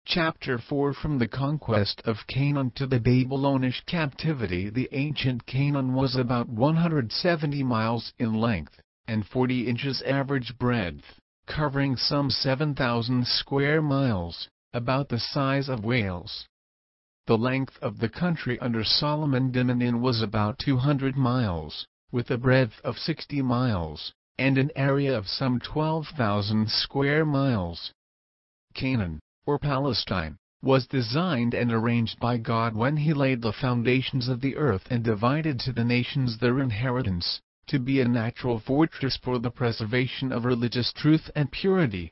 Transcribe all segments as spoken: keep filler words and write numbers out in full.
Chapter four From the conquest of Canaan to the Babylonish captivity. The ancient Canaan was about one hundred seventy miles in length, and forty inches average breadth, covering some seven thousand square miles, about the size of Wales. The length of the country under Solomon dominion was about two hundred miles, with a breadth of sixty miles, and an area of some twelve thousand square miles. Canaan, or Palestine, was designed and arranged by God when He laid the foundations of the earth and divided to the nations their inheritance, to be a natural fortress for the preservation of religious truth and purity.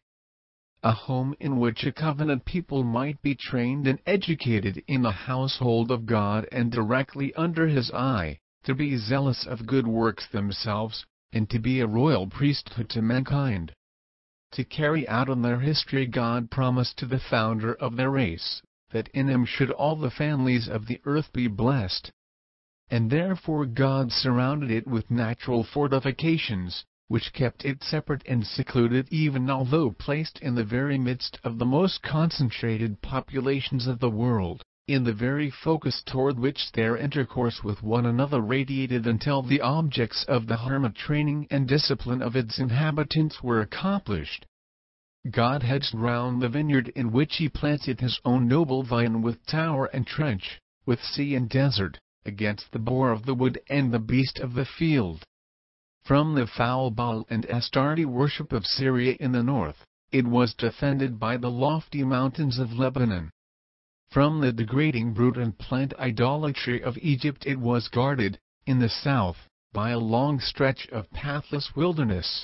A home in which a covenant people might be trained and educated in the household of God and directly under His eye, to be zealous of good works themselves, and to be a royal priesthood to mankind. To carry out in their history God promised to the founder of their race, that in him should all the families of the earth be blessed. And therefore God surrounded it with natural fortifications, which kept it separate and secluded even although placed in the very midst of the most concentrated populations of the world, in the very focus toward which their intercourse with one another radiated until the objects of the hermit training and discipline of its inhabitants were accomplished. God hedged round the vineyard in which He planted His own noble vine with tower and trench, with sea and desert, against the boar of the wood and the beast of the field. From the foul Baal and Astarte worship of Syria in the north, it was defended by the lofty mountains of Lebanon. From the degrading brute and plant idolatry of Egypt it was guarded, in the south, by a long stretch of pathless wilderness.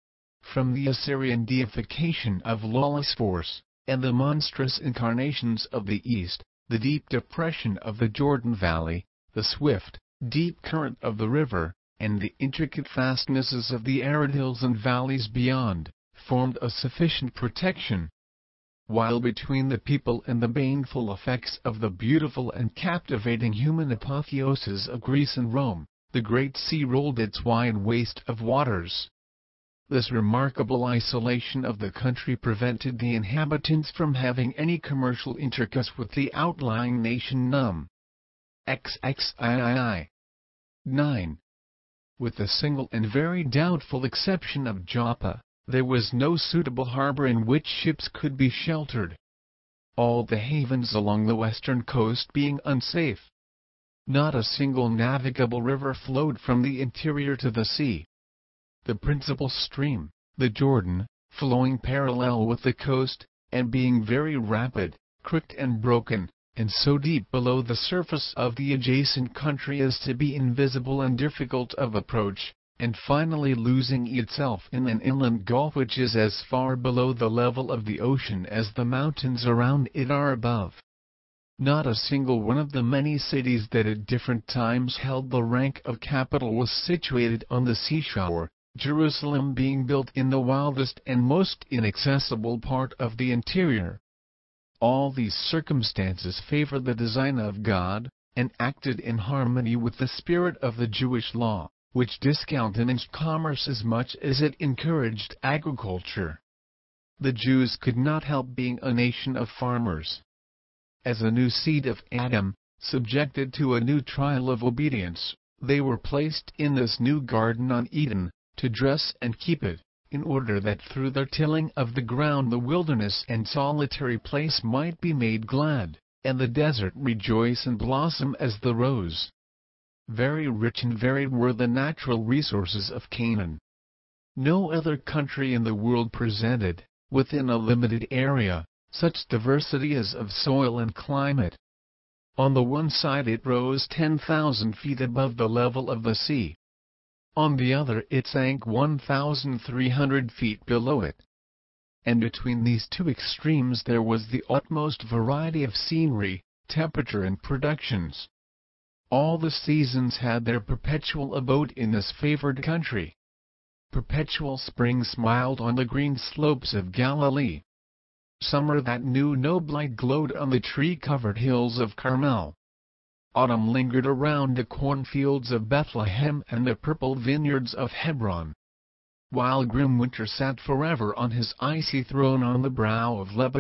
From the Assyrian deification of lawless force, and the monstrous incarnations of the east, the deep depression of the Jordan Valley, the swift, deep current of the river, and the intricate fastnesses of the arid hills and valleys beyond, formed a sufficient protection. While between the people and the baneful effects of the beautiful and captivating human apotheoses of Greece and Rome, the great sea rolled its wide waste of waters. This remarkable isolation of the country prevented the inhabitants from having any commercial intercourse with the outlying nation Num. XXIII. nine. With the single and very doubtful exception of Joppa, there was no suitable harbor in which ships could be sheltered. All the havens along the western coast being unsafe. Not a single navigable river flowed from the interior to the sea. The principal stream, the Jordan, flowing parallel with the coast, and being very rapid, crooked and broken, and so deep below the surface of the adjacent country as to be invisible and difficult of approach, and finally losing itself in an inland gulf which is as far below the level of the ocean as the mountains around it are above. Not a single one of the many cities that at different times held the rank of capital was situated on the seashore, Jerusalem being built in the wildest and most inaccessible part of the interior. All these circumstances favor the design of God, and acted in harmony with the spirit of the Jewish law, which discountenanced commerce as much as it encouraged agriculture. The Jews could not help being a nation of farmers. As a new seed of Adam, subjected to a new trial of obedience, they were placed in this new garden on Eden, to dress and keep it, in order that through their tilling of the ground the wilderness and solitary place might be made glad, and the desert rejoice and blossom as the rose. Very rich and varied were the natural resources of Canaan. No other country in the world presented, within a limited area, such diversity as of soil and climate. On the one side it rose ten thousand feet above the level of the sea. On the other it sank one thousand three hundred feet below it. And between these two extremes there was the utmost variety of scenery, temperature and productions. All the seasons had their perpetual abode in this favored country. Perpetual spring smiled on the green slopes of Galilee. Summer that knew no blight glowed on the tree-covered hills of Carmel. Autumn lingered around the cornfields of Bethlehem and the purple vineyards of Hebron. While grim winter sat forever on his icy throne on the brow of Lebanon,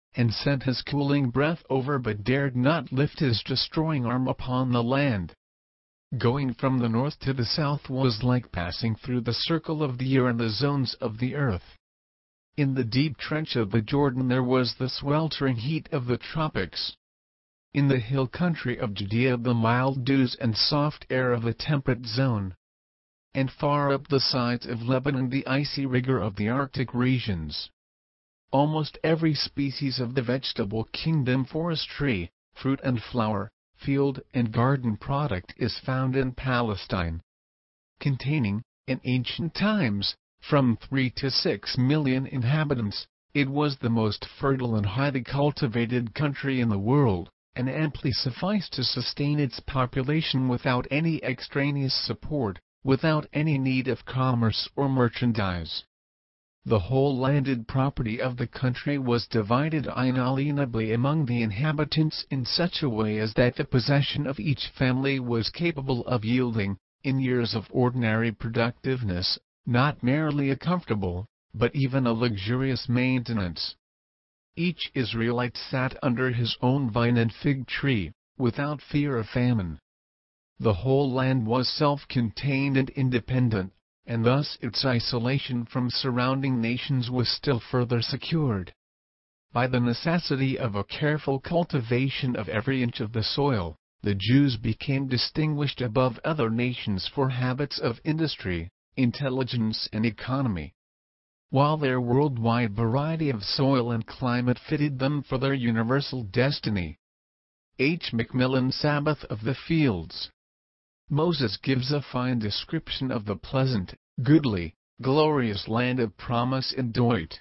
and sent his cooling breath over but dared not lift his destroying arm upon the land. Going from the north to the south was like passing through the circle of the year and the zones of the earth. In the deep trench of the Jordan there was the sweltering heat of the tropics. In the hill country of Judea the mild dews and soft air of the temperate zone. And far up the sides of Lebanon the icy rigor of the Arctic regions. Almost every species of the vegetable kingdom, forestry, fruit and flower, field and garden product is found in Palestine. Containing, in ancient times, from three to six million inhabitants, it was the most fertile and highly cultivated country in the world, and amply sufficed to sustain its population without any extraneous support, without any need of commerce or merchandise. The whole landed property of the country was divided inalienably among the inhabitants in such a way as that the possession of each family was capable of yielding, in years of ordinary productiveness, not merely a comfortable, but even a luxurious maintenance. Each Israelite sat under his own vine and fig tree, without fear of famine. The whole land was self-contained and independent, and thus its isolation from surrounding nations was still further secured. By the necessity of a careful cultivation of every inch of the soil, the Jews became distinguished above other nations for habits of industry, intelligence and economy. While their worldwide variety of soil and climate fitted them for their universal destiny. H. Macmillan, Sabbath of the Fields. Moses gives a fine description of the pleasant, goodly, glorious land of promise in Deuteronomy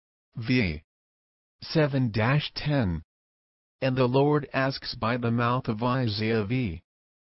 seven ten. And the Lord asks by the mouth of Isaiah v.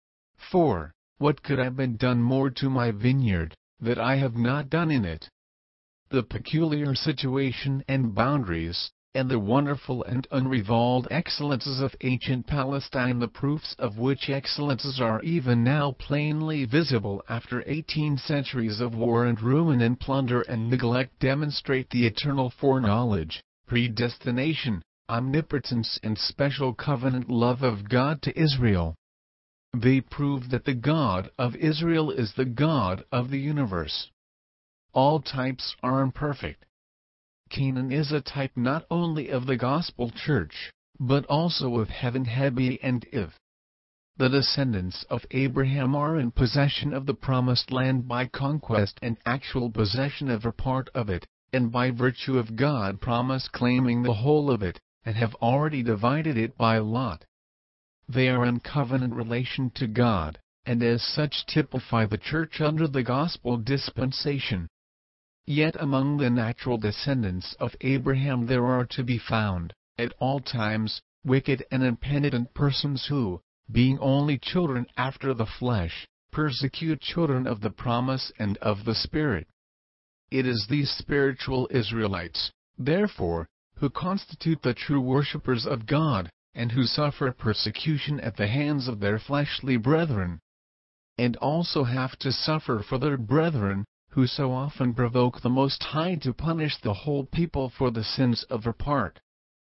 four, What could have been done more to my vineyard, that I have not done in it? The peculiar situation and boundaries, and the wonderful and unrivaled excellences of ancient Palestine, the proofs of which excellences are even now plainly visible after eighteen centuries of war and ruin and plunder and neglect, demonstrate the eternal foreknowledge, predestination, omnipotence and special covenant love of God to Israel. They prove that the God of Israel is the God of the universe. All types are imperfect. Canaan is a type not only of the Gospel Church, but also of heaven, Hebi and Iv. The descendants of Abraham are in possession of the promised land by conquest and actual possession of a part of it, and by virtue of God's promise claiming the whole of it, and have already divided it by lot. They are in covenant relation to God, and as such typify the Church under the gospel dispensation. Yet among the natural descendants of Abraham there are to be found, at all times, wicked and impenitent persons who, being only children after the flesh, persecute children of the promise and of the Spirit. It is these spiritual Israelites, therefore, who constitute the true worshippers of God, and who suffer persecution at the hands of their fleshly brethren, and also have to suffer for their brethren, who so often provoke the Most High to punish the whole people for the sins of their part.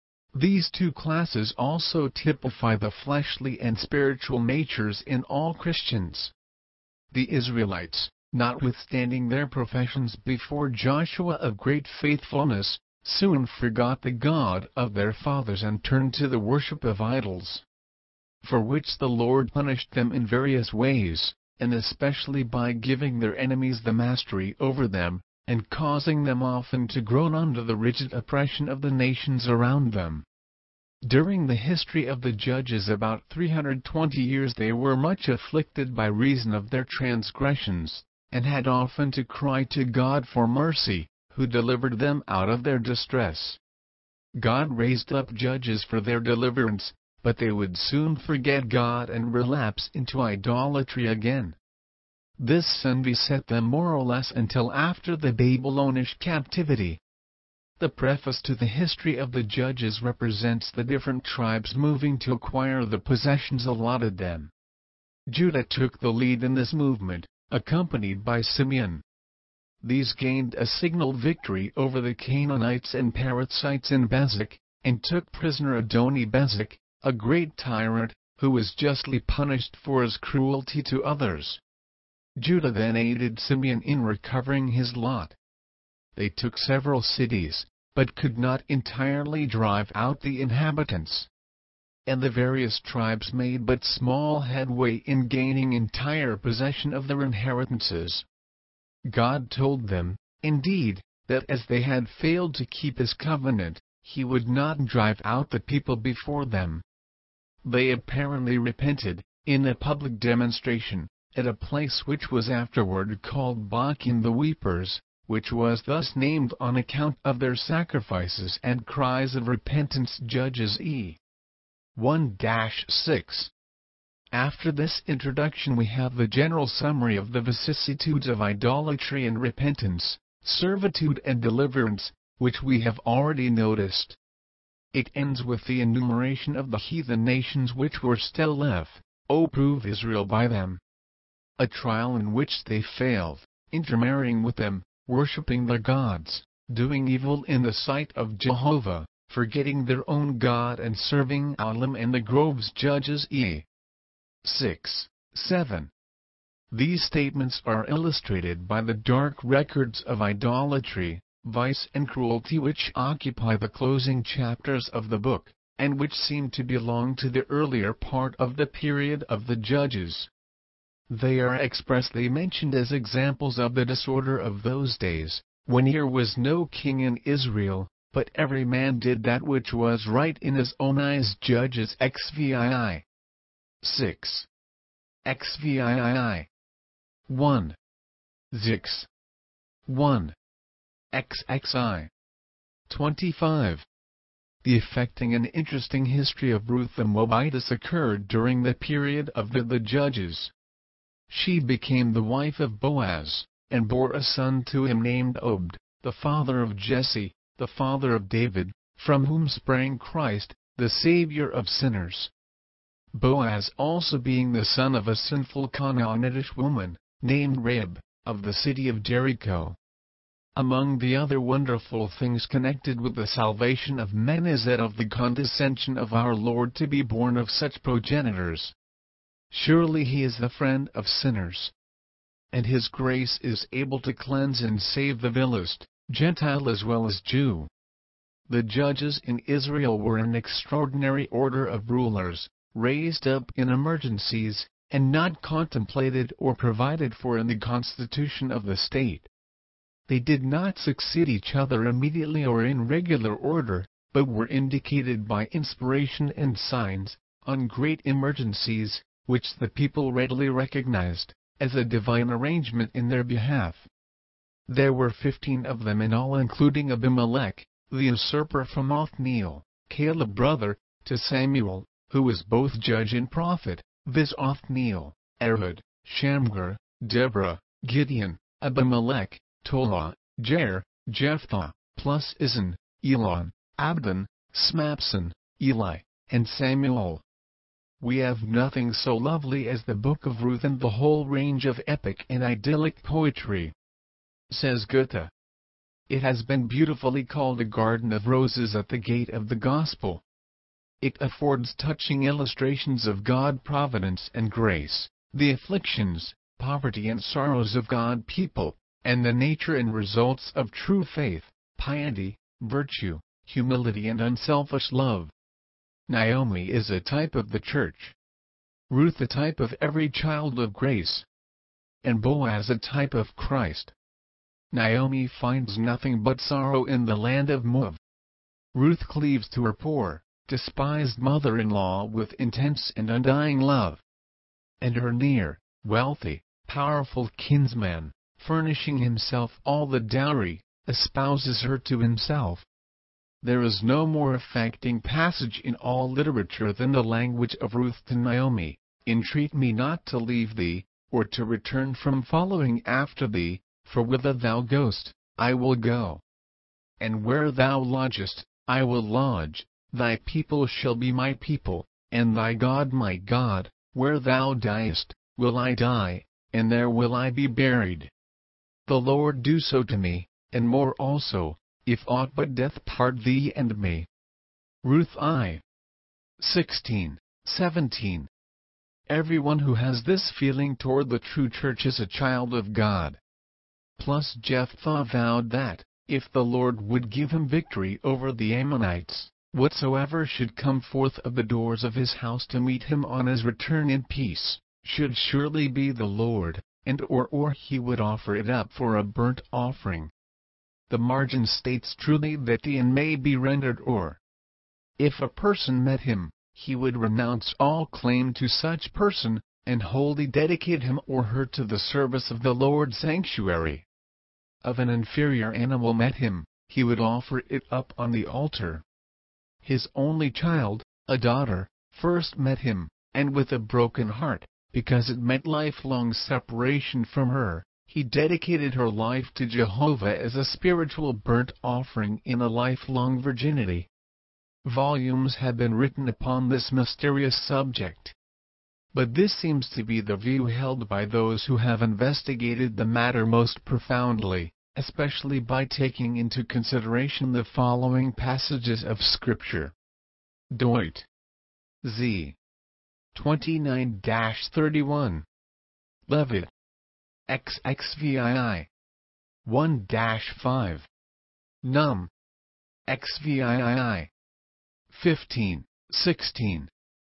These two classes also typify the fleshly and spiritual natures in all Christians. The Israelites, notwithstanding their professions before Joshua of great faithfulness, soon forgot the God of their fathers and turned to the worship of idols, for which the Lord punished them in various ways, and especially by giving their enemies the mastery over them, and causing them often to groan under the rigid oppression of the nations around them. During the history of the judges about three hundred twenty years they were much afflicted by reason of their transgressions, and had often to cry to God for mercy, who delivered them out of their distress. God raised up judges for their deliverance, but they would soon forget God and relapse into idolatry again. This sin beset them more or less until after the Babylonish captivity. The preface to the history of the judges represents the different tribes moving to acquire the possessions allotted them. Judah took the lead in this movement, accompanied by Simeon. These gained a signal victory over the Canaanites and Perizzites in Bezek, and took prisoner Adoni-Bezek, a great tyrant, who was justly punished for his cruelty to others. Judah then aided Simeon in recovering his lot. They took several cities, but could not entirely drive out the inhabitants. And the various tribes made but small headway in gaining entire possession of their inheritances. God told them, indeed, that as they had failed to keep his covenant, he would not drive out the people before them. They apparently repented, in a public demonstration, at a place which was afterward called Bochim the Weepers, which was thus named on account of their sacrifices and cries of repentance. Judges E. one six. After this introduction we have the general summary of the vicissitudes of idolatry and repentance, servitude and deliverance, which we have already noticed. It ends with the enumeration of the heathen nations which were still left, O prove Israel by them. A trial in which they failed, intermarrying with them, worshipping their gods, doing evil in the sight of Jehovah, forgetting their own God and serving Baalim and the groves. Judges E. six, seven. These statements are illustrated by the dark records of idolatry, vice and cruelty which occupy the closing chapters of the book, and which seem to belong to the earlier part of the period of the Judges. They are expressly mentioned as examples of the disorder of those days, when there was no king in Israel, but every man did that which was right in his own eyes. Judges Xvii. six. Xvii. one. Zix. one. Xxi. twenty-five. The affecting and interesting history of Ruth the Moabitess occurred during the period of the, the Judges. She became the wife of Boaz, and bore a son to him named Obed, the father of Jesse, the father of David, from whom sprang Christ, the Savior of sinners. Boaz also being the son of a sinful Canaanitish woman, named Rahab, of the city of Jericho. Among the other wonderful things connected with the salvation of men is that of the condescension of our Lord to be born of such progenitors. Surely he is the friend of sinners. And his grace is able to cleanse and save the vilest, Gentile as well as Jew. The judges in Israel were an extraordinary order of rulers, raised up in emergencies, and not contemplated or provided for in the constitution of the state. They did not succeed each other immediately or in regular order, but were indicated by inspiration and signs, on great emergencies, which the people readily recognized, as a divine arrangement in their behalf. There were fifteen of them in all, including Abimelech, the usurper from Othniel, Caleb brother to Samuel, who was both judge and prophet, viz. Othniel, Ehud, Shamgar, Deborah, Gideon, Abimelech, Tola, Jair, Jephthah, plus Izan, Elon, Abdon, Smapson, Eli, and Samuel. We have nothing so lovely as the Book of Ruth and the whole range of epic and idyllic poetry. Says Goethe, it has been beautifully called a garden of roses at the gate of the gospel. It affords touching illustrations of God providence and grace, the afflictions, poverty and sorrows of God people, and the nature and results of true faith, piety, virtue, humility and unselfish love. Naomi is a type of the church. Ruth a type of every child of grace. And Boaz a type of Christ. Naomi finds nothing but sorrow in the land of Moab. Ruth cleaves to her poor, despised mother-in-law with intense and undying love. And her near, wealthy, powerful kinsman, furnishing himself all the dowry, espouses her to himself. There is no more affecting passage in all literature than the language of Ruth to Naomi, entreat me not to leave thee, or to return from following after thee, for whither thou goest, I will go. And where thou lodgest, I will lodge, thy people shall be my people, and thy God my God, where thou diest, will I die, and there will I be buried. The Lord do so to me, and more also, if aught but death part thee and me. Ruth I. sixteen, seventeen. Everyone who has this feeling toward the true church is a child of God. Plus Jephthah vowed that, if the Lord would give him victory over the Ammonites, whatsoever should come forth of the doors of his house to meet him on his return in peace, should surely be the Lord, and or or he would offer it up for a burnt offering. The margin states truly that the and may be rendered or. If a person met him, he would renounce all claim to such person, and wholly dedicate him or her to the service of the Lord's sanctuary. Of an inferior animal met him, he would offer it up on the altar. His only child, a daughter, first met him, and with a broken heart, because it meant lifelong separation from her, he dedicated her life to Jehovah as a spiritual burnt offering in a lifelong virginity. Volumes have been written upon this mysterious subject. But this seems to be the view held by those who have investigated the matter most profoundly, especially by taking into consideration the following passages of Scripture. Deutsch. Z. twenty-nine thirty-one. Levitt. X X V I. one five. Num. X V I. fifteen, sixteen.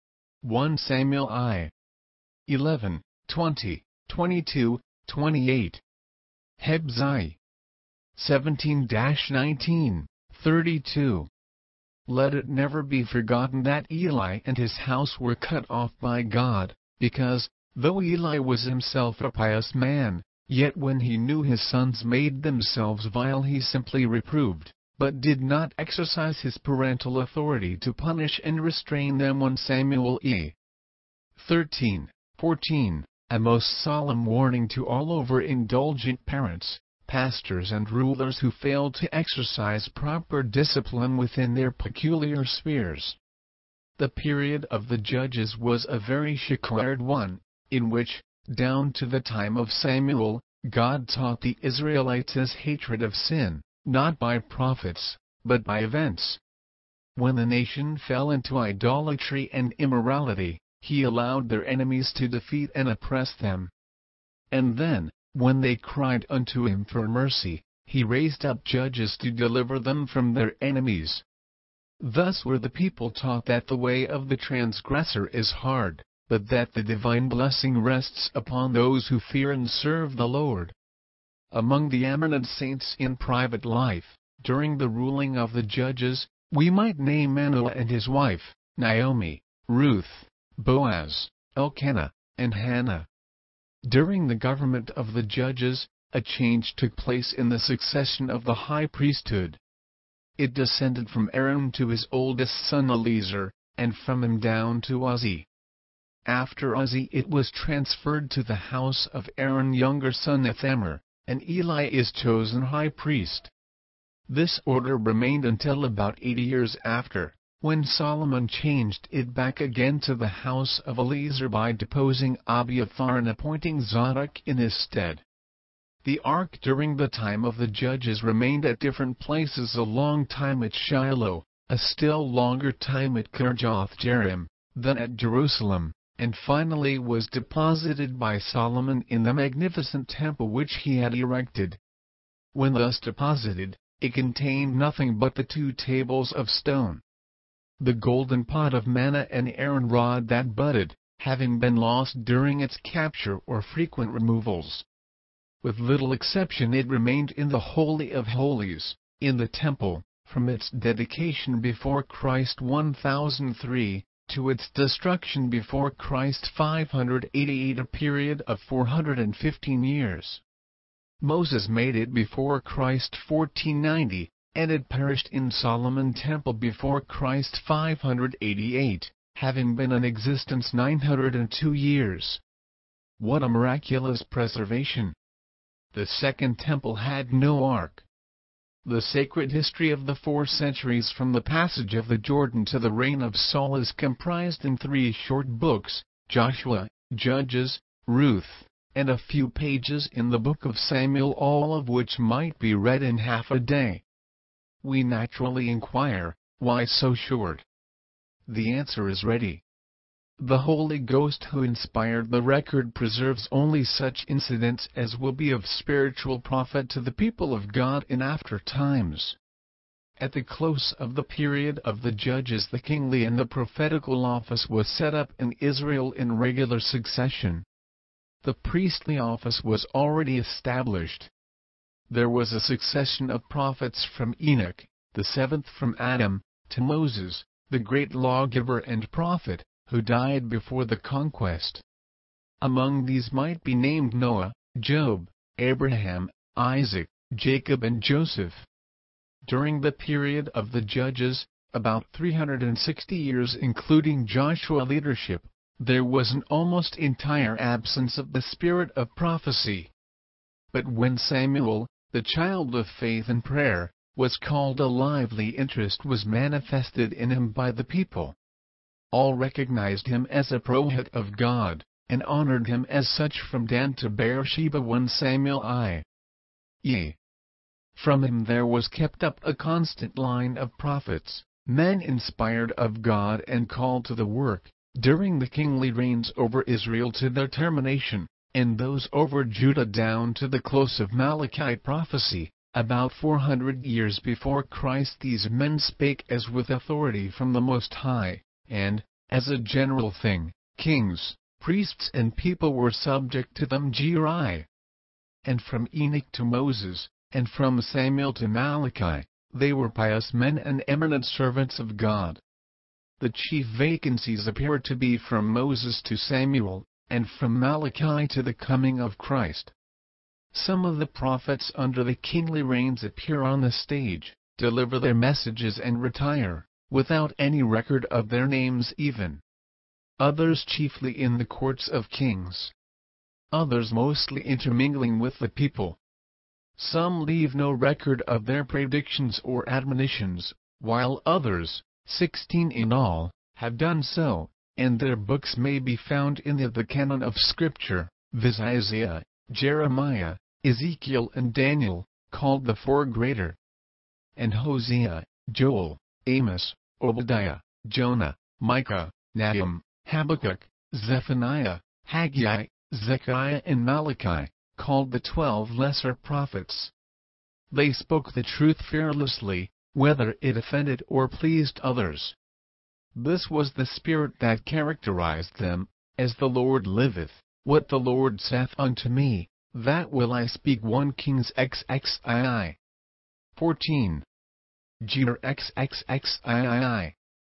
First Samuel I. eleven, twenty, twenty-two, twenty-eight. Hebz I. seventeen nineteen, thirty-two. Let it never be forgotten that Eli and his house were cut off by God, because, though Eli was himself a pious man, yet when he knew his sons made themselves vile he simply reproved, but did not exercise his parental authority to punish and restrain them. First Samuel E. thirteen, fourteen, a most solemn warning to all over-indulgent parents, pastors and rulers who fail to exercise proper discipline within their peculiar spheres. The period of the Judges was a very checkered one, in which, down to the time of Samuel, God taught the Israelites his hatred of sin, not by prophets, but by events. When the nation fell into idolatry and immorality, he allowed their enemies to defeat and oppress them. And then, when they cried unto him for mercy, he raised up judges to deliver them from their enemies. Thus were the people taught that the way of the transgressor is hard, but that the divine blessing rests upon those who fear and serve the Lord. Among the eminent saints in private life, during the ruling of the Judges, we might name Manoah and his wife, Naomi, Ruth, Boaz, Elkanah, and Hannah. During the government of the Judges, a change took place in the succession of the high priesthood. It descended from Aaron to his oldest son Eleazar, and from him down to Uzzi. After Uzzi it was transferred to the house of Aaron's younger son Ithamar, and Eli is chosen high priest. This order remained until about eighty years after, when Solomon changed it back again to the house of Eleazar by deposing Abiathar and appointing Zadok in his stead. The ark during the time of the Judges remained at different places: a long time at Shiloh, a still longer time at Kirjath Jearim, then at Jerusalem, and finally was deposited by Solomon in the magnificent temple which he had erected. When thus deposited, it contained nothing but the two tables of stone. The golden pot of manna and Aaron rod that budded, having been lost during its capture or frequent removals. With little exception it remained in the Holy of Holies, in the temple, from its dedication before Christ one thousand three, to its destruction before Christ five hundred eighty-eight, a period of four hundred fifteen years. Moses made it before Christ fourteen ninety, and it perished in Solomon's temple before Christ five hundred eighty-eight, having been in existence nine hundred two years. What a miraculous preservation! The second temple had no ark. The sacred history of the four centuries from the passage of the Jordan to the reign of Saul is comprised in three short books, Joshua, Judges, Ruth, and a few pages in the book of Samuel, all of which might be read in half a day. We naturally inquire, Why so short? The answer is ready. The Holy Ghost who inspired the record preserves only such incidents as will be of spiritual profit to the people of God in after times. At the close of the period of the judges, the kingly and the prophetical office was set up in Israel in regular succession. The priestly office was already established. There was a succession of prophets from Enoch, the seventh from Adam, to Moses, the great lawgiver and prophet, who died before the conquest. Among these might be named Noah, Job, Abraham, Isaac, Jacob and Joseph. During the period of the judges, about three hundred sixty years including Joshua leadership, there was an almost entire absence of the spirit of prophecy. But when Samuel, the child of faith and prayer, was called, a lively interest was manifested in him by the people. All recognized him as a prophet of God, and honored him as such from Dan to Beersheba. First Samuel I. Yea. From him there was kept up a constant line of prophets, men inspired of God and called to the work, during the kingly reigns over Israel to their termination, and those over Judah down to the close of Malachi prophecy, about four hundred years before Christ. These men spake as with authority from the Most High, and, as a general thing, kings, priests and people were subject to them. Gri. And from Enoch to Moses, and from Samuel to Malachi, they were pious men and eminent servants of God. The chief vacancies appear to be from Moses to Samuel, and from Malachi to the coming of Christ. Some of the prophets under the kingly reigns appear on the stage, deliver their messages and retire, without any record of their names even. Others chiefly in the courts of kings. Others mostly intermingling with the people. Some leave no record of their predictions or admonitions, while others, sixteen in all, have done so, and their books may be found in the, the canon of Scripture, viz. Isaiah, Jeremiah, Ezekiel and Daniel, called the four greater, and Hosea, Joel, Amos, Obadiah, Jonah, Micah, Nahum, Habakkuk, Zephaniah, Haggai, Zechariah and Malachi, called the twelve lesser prophets. They spoke the truth fearlessly, whether it offended or pleased others. This was the spirit that characterized them, as the Lord liveth, what the Lord saith unto me, that will I speak. First Kings twenty-three. fourteen. Jer twenty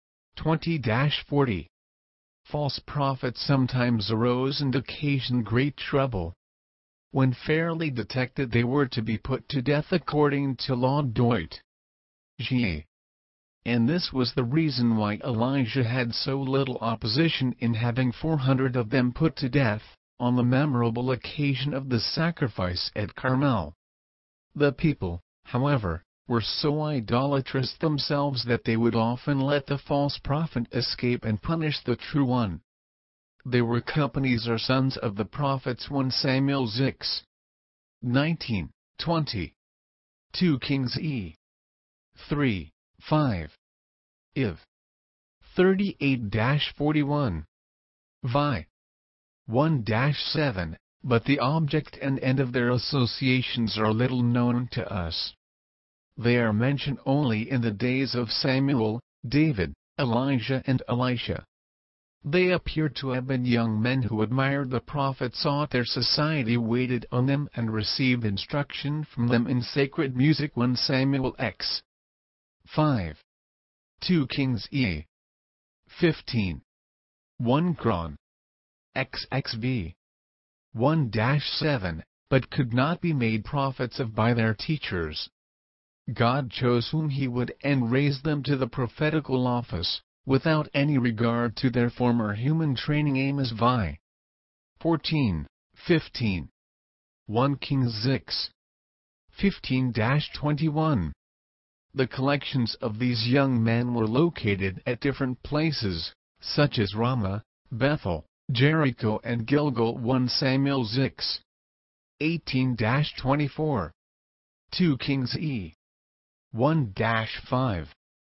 to forty. False prophets sometimes arose and occasioned great trouble. When fairly detected, they were to be put to death according to law. Deut. Ga. And this was the reason why Elijah had so little opposition in having four hundred of them put to death, on the memorable occasion of the sacrifice at Carmel. The people, however, were so idolatrous themselves that they would often let the false prophet escape and punish the true one. They were companies or sons of the prophets. First Samuel six. nineteen, twenty. Second Kings E. three, five. Iv. thirty-eight to forty-one. Vi. one to seven, but the object and end of their associations are little known to us. They are mentioned only in the days of Samuel, David, Elijah and Elisha. They appear to have been young men who admired the prophets, sought their society, waited on them and received instruction from them in sacred music. First Samuel X. five. Second Kings E. fifteen. First Chron. X X V. one to seven, but could not be made prophets of by their teachers. God chose whom He would and raised them to the prophetical office, without any regard to their former human training. Amos Vi. fourteen, fifteen. First Kings six. fifteen to twenty-one. The collections of these young men were located at different places, such as Ramah, Bethel, Jericho and Gilgal. First Samuel six. eighteen to twenty-four. Second Kings E. one to five.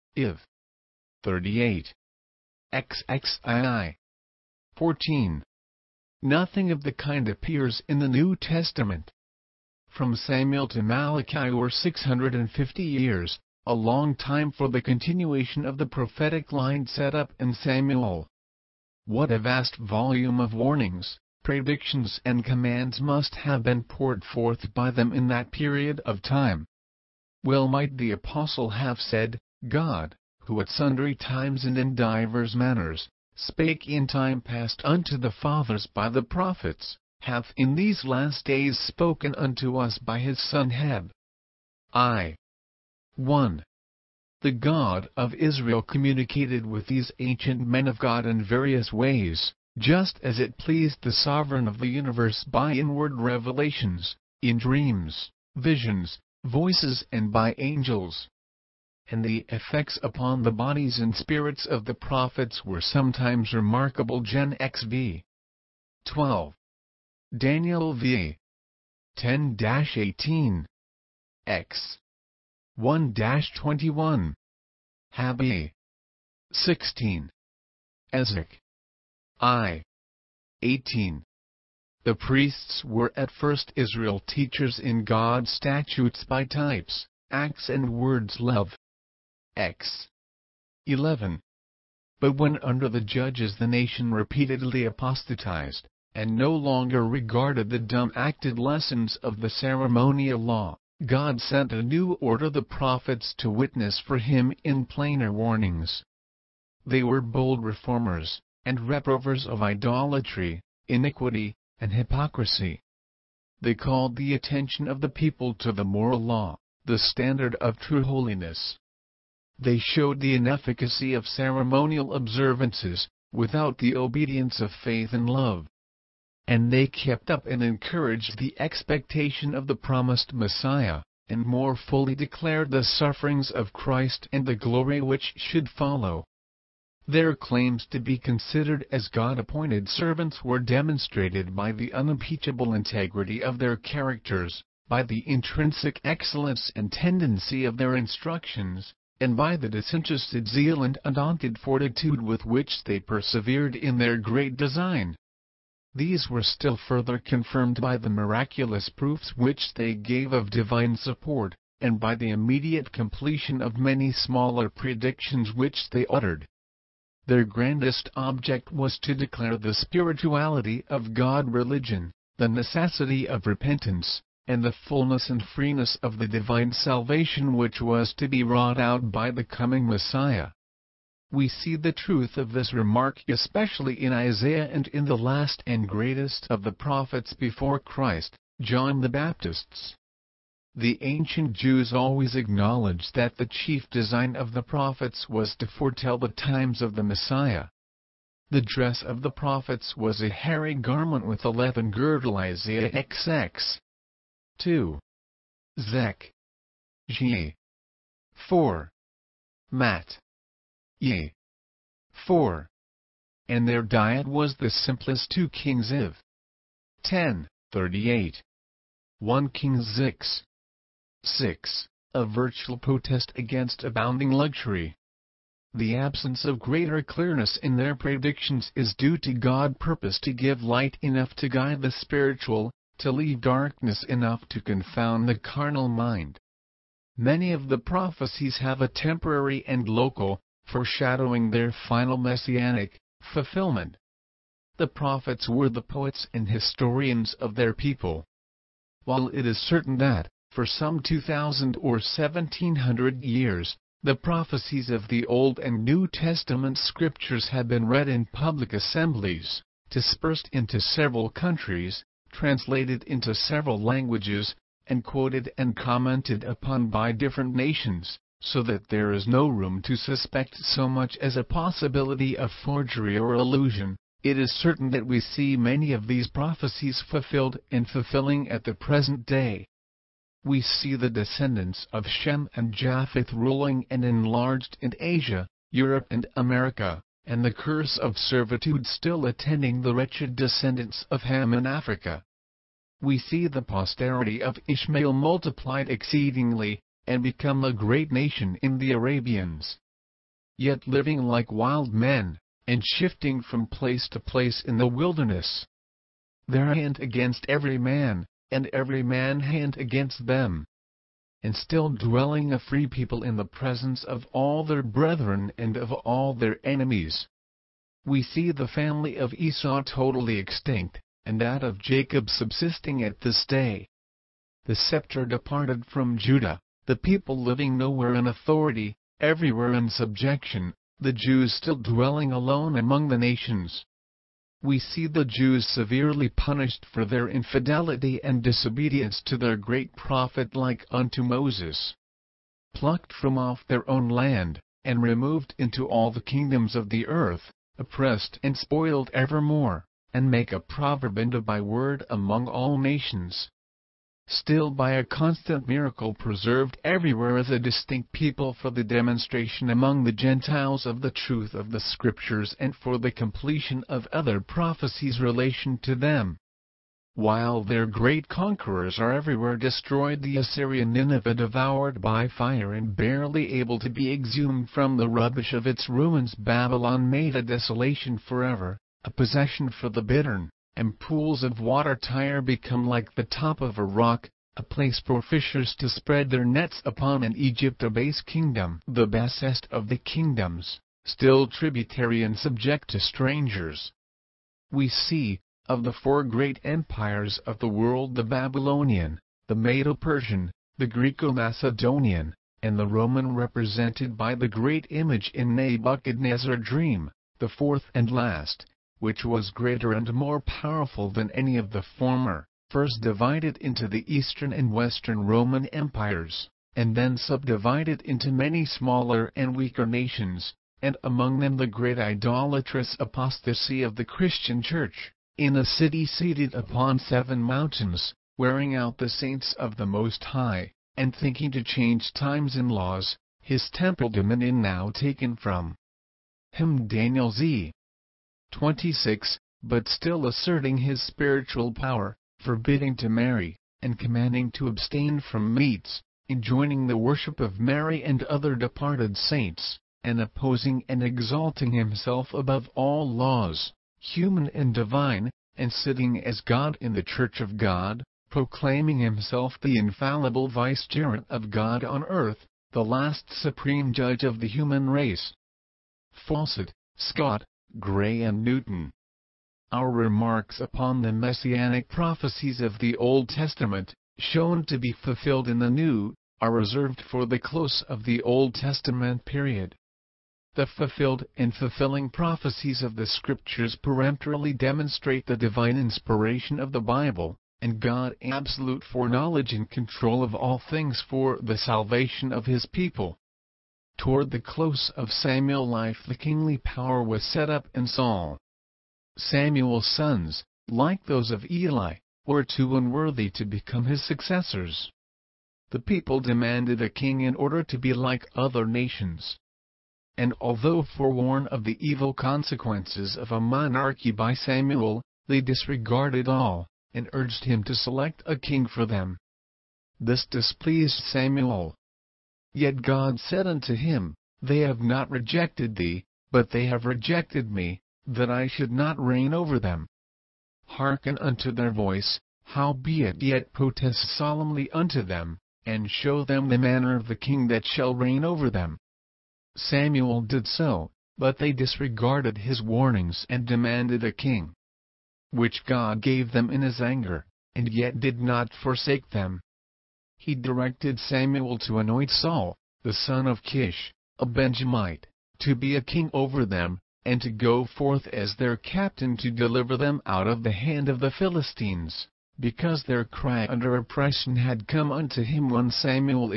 I V. thirty-eight. X X I I. fourteen. Nothing of the kind appears in the New Testament. From Samuel to Malachi were six hundred fifty years, a long time for the continuation of the prophetic line set up in Samuel. What a vast volume of warnings, predictions and commands must have been poured forth by them in that period of time. Well might the apostle have said, God, who at sundry times and in divers manners, spake in time past unto the fathers by the prophets, hath in these last days spoken unto us by his Son Heb. I. one. The God of Israel communicated with these ancient men of God in various ways, just as it pleased the Sovereign of the universe by inward revelations, in dreams, visions, voices and by angels. And the effects upon the bodies and spirits of the prophets were sometimes remarkable. Gen X V. twelve. Daniel V. ten to eighteen. X. one to twenty-one. Hab. sixteen. Ezek. I. eighteen. The priests were at first Israel teachers in God's statutes by types, acts and words love. X. eleven. But when under the judges the nation repeatedly apostatized, and no longer regarded the dumb-acted lessons of the ceremonial law, God sent a new order, the prophets, to witness for him in plainer warnings. They were bold reformers, and reprovers of idolatry, iniquity, and hypocrisy. They called the attention of the people to the moral law, the standard of true holiness. They showed the inefficacy of ceremonial observances, without the obedience of faith and love. And they kept up and encouraged the expectation of the promised Messiah, and more fully declared the sufferings of Christ and the glory which should follow. Their claims to be considered as God-appointed servants were demonstrated by the unimpeachable integrity of their characters, by the intrinsic excellence and tendency of their instructions, and by the disinterested zeal and undaunted fortitude with which they persevered in their great design. These were still further confirmed by the miraculous proofs which they gave of divine support, and by the immediate completion of many smaller predictions which they uttered. Their grandest object was to declare the spirituality of God religion, the necessity of repentance, and the fullness and freeness of the divine salvation which was to be wrought out by the coming Messiah. We see the truth of this remark especially in Isaiah and in the last and greatest of the prophets before Christ, John the Baptist's. The ancient Jews always acknowledged that the chief design of the prophets was to foretell the times of the Messiah. The dress of the prophets was a hairy garment with a leathern girdle. Isaiah X X. two. Zech. G. four. Mat. Ye. four. And their diet was the simplest. two Kings I V. ten thirty-eight. one Kings six. six. A virtual protest against abounding luxury. The absence of greater clearness in their predictions is due to God's purpose to give light enough to guide the spiritual, to leave darkness enough to confound the carnal mind. Many of the prophecies have a temporary and local, foreshadowing their final messianic, fulfillment. The prophets were the poets and historians of their people. While it is certain that, for some two thousand or seventeen hundred years, the prophecies of the Old and New Testament scriptures have been read in public assemblies, dispersed into several countries, translated into several languages, and quoted and commented upon by different nations, so that there is no room to suspect so much as a possibility of forgery or illusion, it is certain that we see many of these prophecies fulfilled and fulfilling at the present day. We see the descendants of Shem and Japheth ruling and enlarged in Asia, Europe and America, and the curse of servitude still attending the wretched descendants of Ham in Africa. We see the posterity of Ishmael multiplied exceedingly, and become a great nation in the Arabians. yet living like wild men, and shifting from place to place in the wilderness. Their hand against every man, and every man hand against them. And still dwelling a free people in the presence of all their brethren and of all their enemies. We see the family of Esau totally extinct, and that of Jacob subsisting at this day. The scepter departed from Judah, the people living nowhere in authority, everywhere in subjection, the Jews still dwelling alone among the nations. We see the Jews severely punished for their infidelity and disobedience to their great prophet like unto Moses. Plucked from off their own land, and removed into all the kingdoms of the earth, oppressed and spoiled evermore, and make a proverb and a byword among all nations. Still by a constant miracle preserved everywhere as a distinct people for the demonstration among the Gentiles of the truth of the Scriptures and for the completion of other prophecies relation to them. While their great conquerors are everywhere destroyed, the Assyrian Nineveh devoured by fire and barely able to be exhumed from the rubbish of its ruins, Babylon made a desolation forever, a possession for the bittern. And pools of water Tyre become like the top of a rock, a place for fishers to spread their nets upon, and Egypt a base kingdom, the basest of the kingdoms, still tributary and subject to strangers. We see, of the four great empires of the world, the Babylonian, the Medo-Persian, the Greco-Macedonian, and the Roman, represented by the great image in Nebuchadnezzar's dream, the fourth and last, which was greater and more powerful than any of the former, first divided into the Eastern and Western Roman empires, and then subdivided into many smaller and weaker nations, and among them the great idolatrous apostasy of the Christian Church, in a city seated upon seven mountains, wearing out the saints of the Most High, and thinking to change times and laws, his temple dominion now taken from him. Daniel z. twenty-six, but still asserting his spiritual power, forbidding to marry, and commanding to abstain from meats, enjoining the worship of Mary and other departed saints, and opposing and exalting himself above all laws, human and divine, and sitting as God in the church of God, proclaiming himself the infallible vicegerent of God on earth, the last supreme judge of the human race. Fawcett, Scott, Gray and Newton. Our remarks upon the messianic prophecies of the Old Testament, shown to be fulfilled in the New, are reserved for the close of the Old Testament period. The fulfilled and fulfilling prophecies of the Scriptures peremptorily demonstrate the divine inspiration of the Bible, and God's absolute foreknowledge and control of all things for the salvation of His people. Toward the close of Samuel's life the kingly power was set up in Saul. Samuel's sons, like those of Eli, were too unworthy to become his successors. The people demanded a king in order to be like other nations. And although forewarned of the evil consequences of a monarchy by Samuel, they disregarded all, and urged him to select a king for them. This displeased Samuel. Yet God said unto him, They have not rejected thee, but they have rejected me, that I should not reign over them. Hearken unto their voice, howbeit yet protest solemnly unto them, and show them the manner of the king that shall reign over them. Samuel did so, but they disregarded his warnings and demanded a king, which God gave them in his anger, and yet did not forsake them. He directed Samuel to anoint Saul, the son of Kish, a Benjamite, to be a king over them, and to go forth as their captain to deliver them out of the hand of the Philistines, because their cry under oppression had come unto him. First Samuel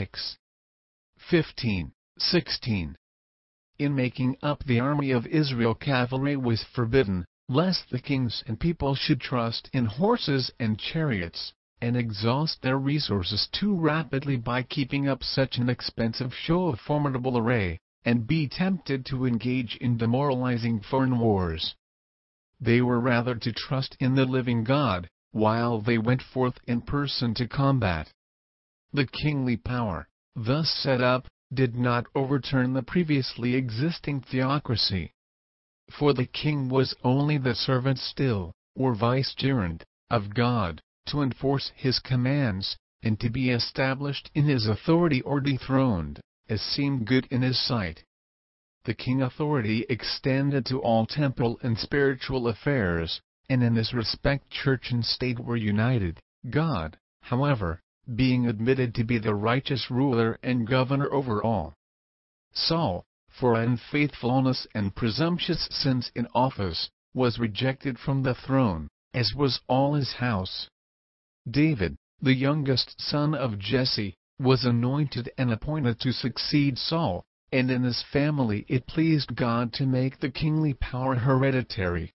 fifteen, sixteen. In making up the army of Israel, cavalry was forbidden, lest the kings and people should trust in horses and chariots, and exhaust their resources too rapidly by keeping up such an expensive show of formidable array, and be tempted to engage in demoralizing foreign wars. They were rather to trust in the living God, while they went forth in person to combat. The kingly power, thus set up, did not overturn the previously existing theocracy. For the king was only the servant still, or vicegerent, of God, to enforce his commands, and to be established in his authority or dethroned, as seemed good in his sight. The king authority extended to all temporal and spiritual affairs, and in this respect church and state were united, God, however, being admitted to be the righteous ruler and governor over all. Saul, for unfaithfulness and presumptuous sins in office, was rejected from the throne, as was all his house. David, the youngest son of Jesse, was anointed and appointed to succeed Saul, and in his family it pleased God to make the kingly power hereditary.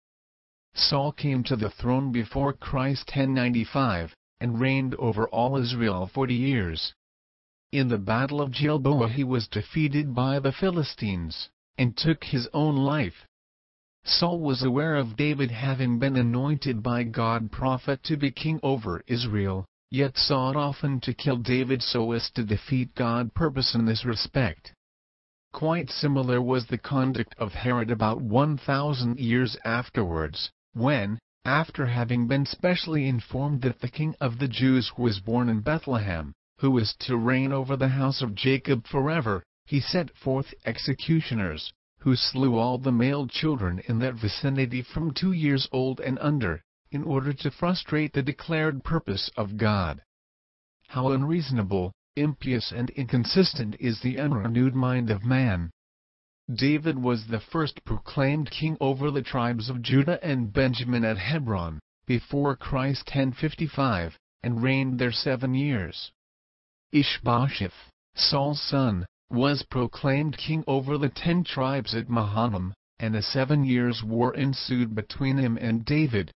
Saul came to the throne before Christ ten ninety-five, and reigned over all Israel forty years. In the battle of Gilboa he was defeated by the Philistines, and took his own life. Saul was aware of David having been anointed by God prophet to be king over Israel, yet sought often to kill David so as to defeat God's purpose in this respect. Quite similar was the conduct of Herod about one thousand years afterwards, when, after having been specially informed that the king of the Jews was born in Bethlehem, who was to reign over the house of Jacob forever, he sent forth executioners, who slew all the male children in that vicinity from two years old and under, in order to frustrate the declared purpose of God. How unreasonable, impious and inconsistent is the unrenewed mind of man! David was the first proclaimed king over the tribes of Judah and Benjamin at Hebron, before Christ ten fifty-five, and reigned there seven years. Ishbosheth, Saul's son, was proclaimed king over the ten tribes at Mahanaim, and a seven years' war ensued between him and David.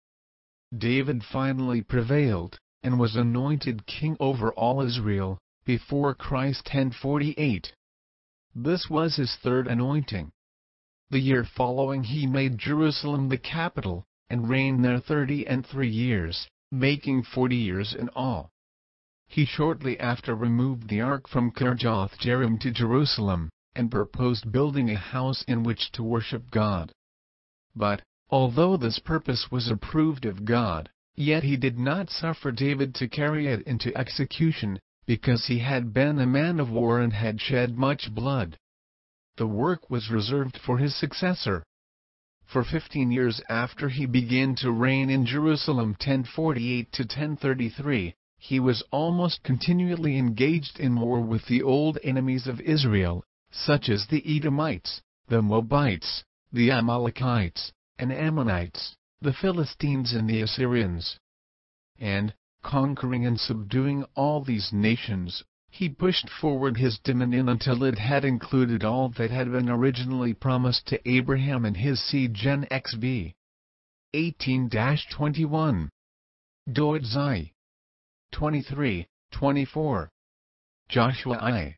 David finally prevailed, and was anointed king over all Israel, before Christ ten forty-eight. This was his third anointing. The year following he made Jerusalem the capital, and reigned there thirty and three years, making forty years in all. He shortly after removed the ark from Kirjath Jearim to Jerusalem, and proposed building a house in which to worship God. But, although this purpose was approved of God, yet he did not suffer David to carry it into execution, because he had been a man of war and had shed much blood. The work was reserved for his successor. For fifteen years after he began to reign in Jerusalem ten forty-eight to ten thirty-three, he was almost continually engaged in war with the old enemies of Israel, such as the Edomites, the Moabites, the Amalekites, and Ammonites, the Philistines and the Assyrians. And, conquering and subduing all these nations, he pushed forward his dominion until it had included all that had been originally promised to Abraham and his seed Gen X V. eighteen twenty-one. Doeg I. twenty-three, twenty-four. Joshua I.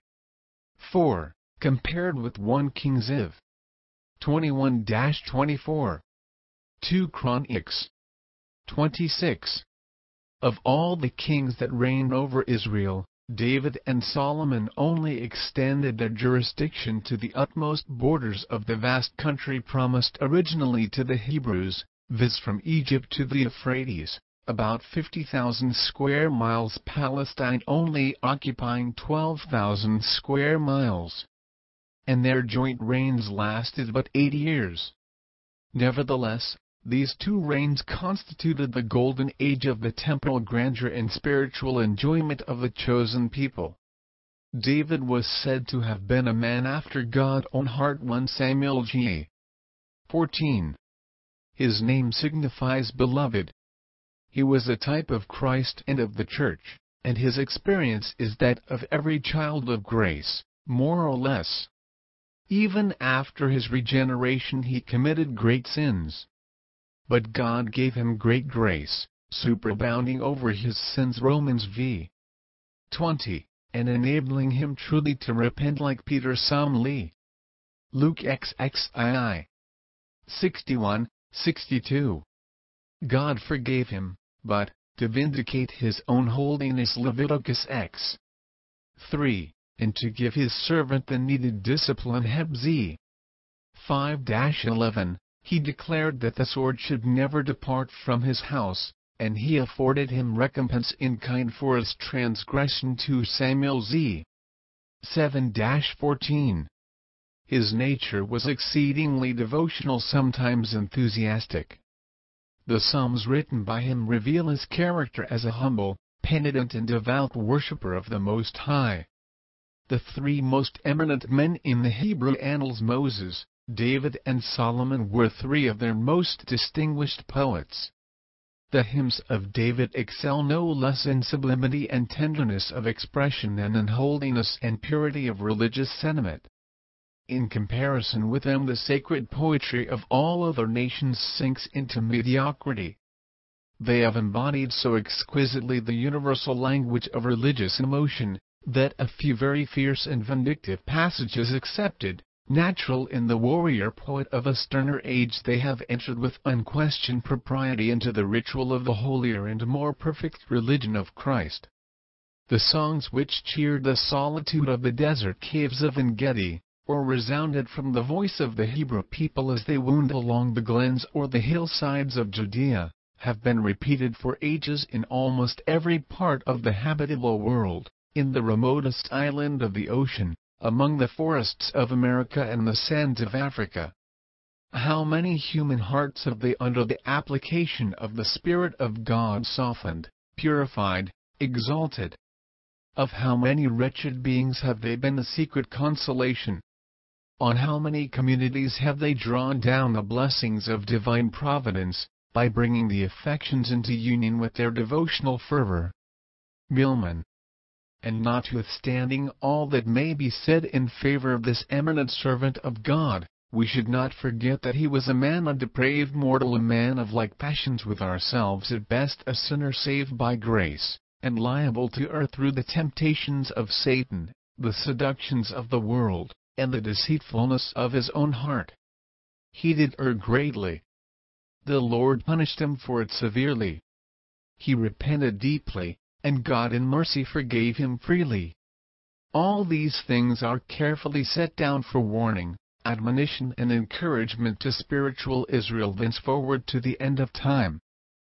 four, compared with First Kings I. twenty-one twenty-four. Second Chronicles twenty-six. Of all the kings that reigned over Israel, David and Solomon only extended their jurisdiction to the utmost borders of the vast country promised originally to the Hebrews, viz. From Egypt to the Euphrates, about fifty thousand square miles, Palestine only occupying twelve thousand square miles. And their joint reigns lasted but eight years. Nevertheless, these two reigns constituted the golden age of the temporal grandeur and spiritual enjoyment of the chosen people. David was said to have been a man after God's own heart. First Samuel G. fourteen. His name signifies beloved. He was a type of Christ and of the Church, and his experience is that of every child of grace, more or less. Even after his regeneration he committed great sins. But God gave him great grace, superabounding over his sins Romans v. twenty, and enabling him truly to repent like Peter Samli. Luke sixty sixty-one, sixty-two. God forgave him, but, to vindicate his own holiness Leviticus X. three, and to give his servant the needed discipline. Hebz five eleven, he declared that the sword should never depart from his house, and he afforded him recompense in kind for his transgression. two Samuel seven fourteen. His nature was exceedingly devotional, sometimes enthusiastic. The Psalms written by him reveal his character as a humble, penitent and devout worshipper of the Most High. The three most eminent men in the Hebrew annals, Moses, David and Solomon, were three of their most distinguished poets. The hymns of David excel no less in sublimity and tenderness of expression than in holiness and purity of religious sentiment. In comparison with them, the sacred poetry of all other nations sinks into mediocrity. They have embodied so exquisitely the universal language of religious emotion, that a few very fierce and vindictive passages excepted, natural in the warrior poet of a sterner age, they have entered with unquestioned propriety into the ritual of the holier and more perfect religion of Christ. The songs which cheered the solitude of the desert caves of En-Gedi, or resounded from the voice of the Hebrew people as they wound along the glens or the hillsides of Judea, have been repeated for ages in almost every part of the habitable world, in the remotest island of the ocean, among the forests of America and the sands of Africa. How many human hearts have they, under the application of the Spirit of God, softened, purified, exalted? Of how many wretched beings have they been the secret consolation? On how many communities have they drawn down the blessings of divine providence, by bringing the affections into union with their devotional fervor? Milman. And notwithstanding all that may be said in favor of this eminent servant of God, we should not forget that he was a man, a depraved mortal, a man of like passions with ourselves, at best a sinner saved by grace, and liable to err through the temptations of Satan, the seductions of the world, and the deceitfulness of his own heart. He did err greatly. The Lord punished him for it severely. He repented deeply, and God in mercy forgave him freely. All these things are carefully set down for warning, admonition and encouragement to spiritual Israel thenceforward to the end of time.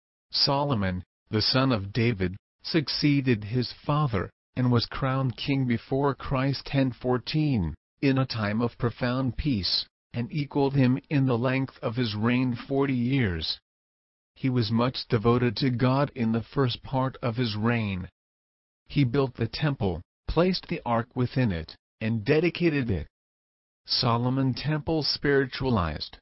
Solomon, the son of David, succeeded his father, and was crowned king before Christ ten fourteen, in a time of profound peace, and equaled him in the length of his reign forty years. He was much devoted to God in the first part of his reign. He built the temple, placed the ark within it, and dedicated it. Solomon Temple spiritualized,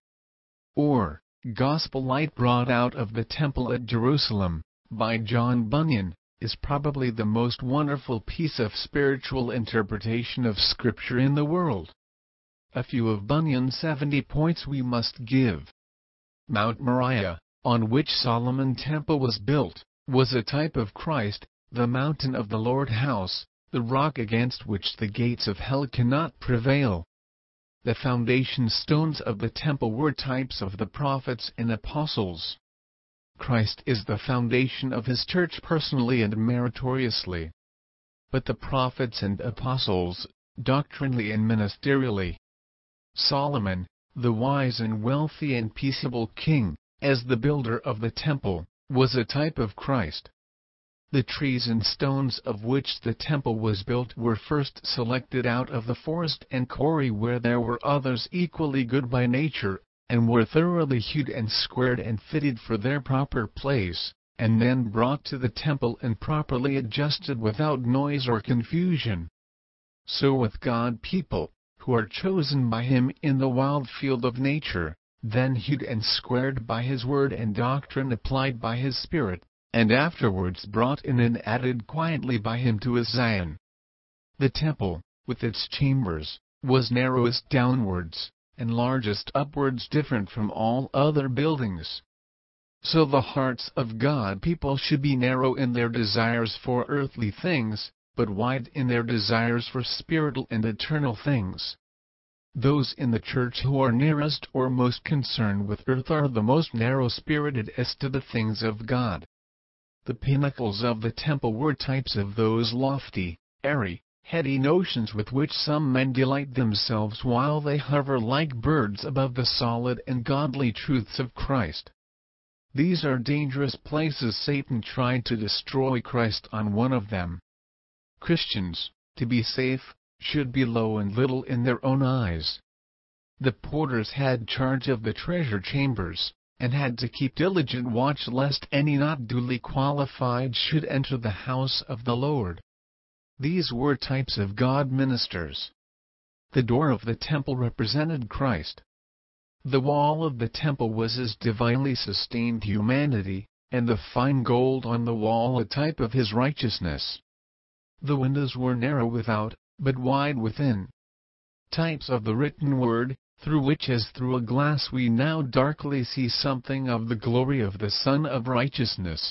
or Gospel light brought out of the temple at Jerusalem, by John Bunyan, is probably the most wonderful piece of spiritual interpretation of Scripture in the world. A few of Bunyan's seventy points we must give. Mount Moriah, on which Solomon Temple was built, was a type of Christ, the mountain of the Lord house, the rock against which the gates of hell cannot prevail. The foundation stones of the temple were types of the prophets and apostles. Christ is the foundation of his church personally and meritoriously. But the prophets and apostles, doctrinally and ministerially. Solomon, the wise and wealthy and peaceable king, as the builder of the temple, was a type of Christ. The trees and stones of which the temple was built were first selected out of the forest and quarry, where there were others equally good by nature, and were thoroughly hewed and squared and fitted for their proper place, and then brought to the temple and properly adjusted without noise or confusion. So with God people, who are chosen by him in the wild field of nature, then hewed and squared by his word and doctrine applied by his Spirit, and afterwards brought in and added quietly by him to his Zion. The temple, with its chambers, was narrowest downwards, and largest upwards, different from all other buildings. So the hearts of God people should be narrow in their desires for earthly things, but wide in their desires for spiritual and eternal things. Those in the church who are nearest or most concerned with earth are the most narrow-spirited as to the things of God. The pinnacles of the temple were types of those lofty, airy, heady notions with which some men delight themselves while they hover like birds above the solid and godly truths of Christ. These are dangerous places. Satan tried to destroy Christ on one of them. Christians, to be safe, should be low and little in their own eyes. The porters had charge of the treasure chambers, and had to keep diligent watch lest any not duly qualified should enter the house of the Lord. These were types of God ministers. The door of the temple represented Christ. The wall of the temple was His divinely sustained humanity, and the fine gold on the wall a type of His righteousness. The windows were narrow without, but wide within. Types of the written word, through which as through a glass we now darkly see something of the glory of the Sun of Righteousness.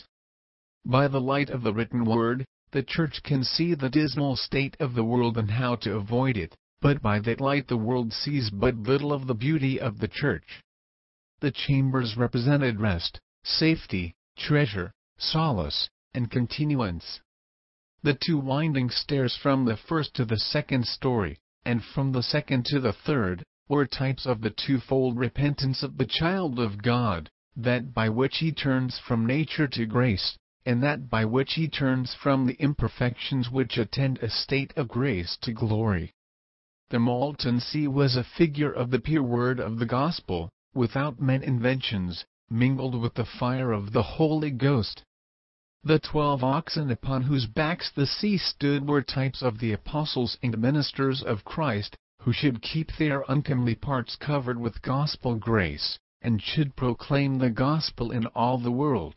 By the light of the written word, the Church can see the dismal state of the world and how to avoid it, but by that light the world sees but little of the beauty of the Church. The chambers represented rest, safety, treasure, solace, and continuance. The two winding stairs from the first to the second story, and from the second to the third, were types of the twofold repentance of the child of God, that by which he turns from nature to grace, and that by which he turns from the imperfections which attend a state of grace to glory. The molten sea was a figure of the pure word of the gospel, without men inventions, mingled with the fire of the Holy Ghost. The twelve oxen upon whose backs the sea stood were types of the apostles and ministers of Christ, who should keep their uncomely parts covered with gospel grace, and should proclaim the gospel in all the world.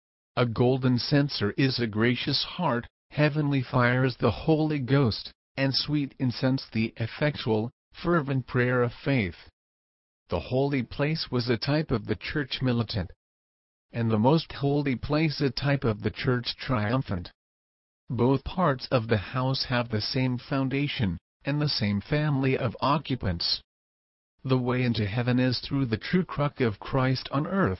A golden censer is a gracious heart, heavenly fire is the Holy Ghost, and sweet incense the effectual, fervent prayer of faith. The holy place was a type of the Church militant, and the most holy place a type of the Church triumphant. Both parts of the house have the same foundation, and the same family of occupants. The way into heaven is through the true crook of Christ on earth.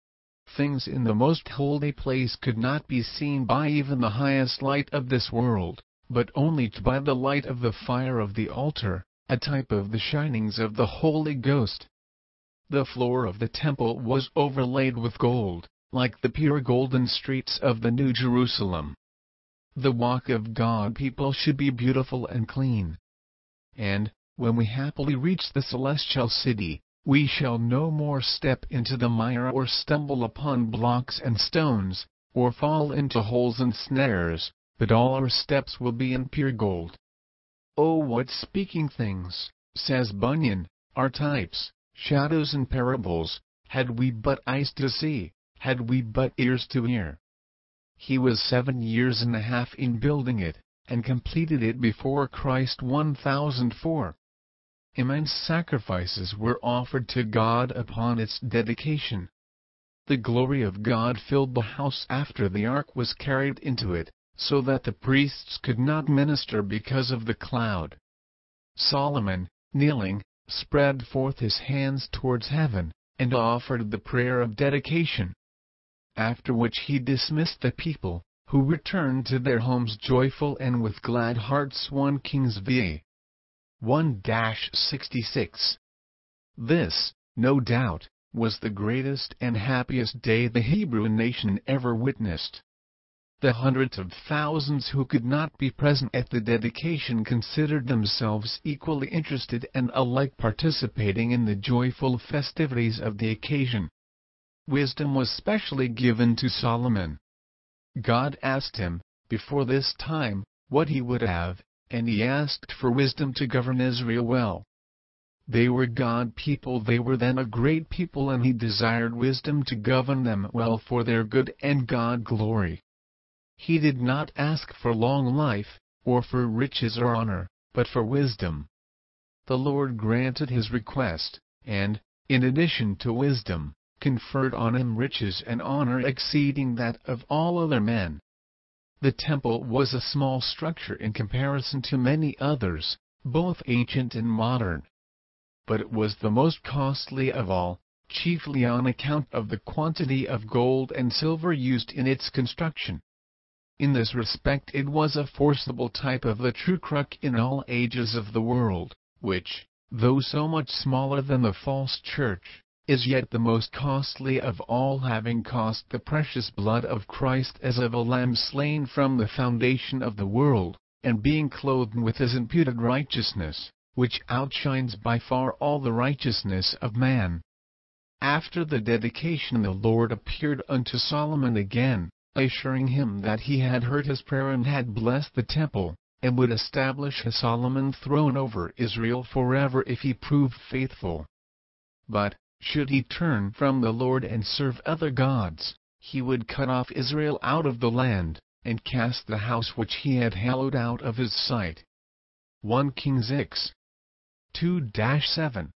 Things in the most holy place could not be seen by even the highest light of this world, but only by the light of the fire of the altar, a type of the shinings of the Holy Ghost. The floor of the temple was overlaid with gold, like the pure golden streets of the New Jerusalem. The walk of God people should be beautiful and clean. And, when we happily reach the celestial city, we shall no more step into the mire or stumble upon blocks and stones, or fall into holes and snares, but all our steps will be in pure gold. Oh, what speaking things, says Bunyan, are types, shadows and parables, had we but eyes to see, had we but ears to hear. He was seven years and a half in building it, and completed it before Christ one thousand four. Immense sacrifices were offered to God upon its dedication. The glory of God filled the house after the ark was carried into it, so that the priests could not minister because of the cloud. Solomon, kneeling, spread forth his hands towards heaven, and offered the prayer of dedication. After which he dismissed the people, who returned to their homes joyful and with glad hearts. First Kings v. one sixty-six. This, no doubt, was the greatest and happiest day the Hebrew nation ever witnessed. The hundreds of thousands who could not be present at the dedication considered themselves equally interested and alike participating in the joyful festivities of the occasion. Wisdom was specially given to Solomon. God asked him, before this time, what he would have, and he asked for wisdom to govern Israel well. They were God people, they were then a great people, and he desired wisdom to govern them well for their good and God glory. He did not ask for long life, or for riches or honor, but for wisdom. The Lord granted his request, and, in addition to wisdom, conferred on him riches and honor exceeding that of all other men. The temple was a small structure in comparison to many others, both ancient and modern. But it was the most costly of all, chiefly on account of the quantity of gold and silver used in its construction. In this respect it was a forcible type of the true crook in all ages of the world, which, though so much smaller than the false church, is yet the most costly of all, having cost the precious blood of Christ as of a lamb slain from the foundation of the world, and being clothed with his imputed righteousness, which outshines by far all the righteousness of man. After the dedication the Lord appeared unto Solomon again, assuring him that he had heard his prayer and had blessed the temple, and would establish a Solomon throne over Israel forever if he proved faithful. But, should he turn from the Lord and serve other gods, he would cut off Israel out of the land, and cast the house which he had hallowed out of his sight. First Kings six two seven.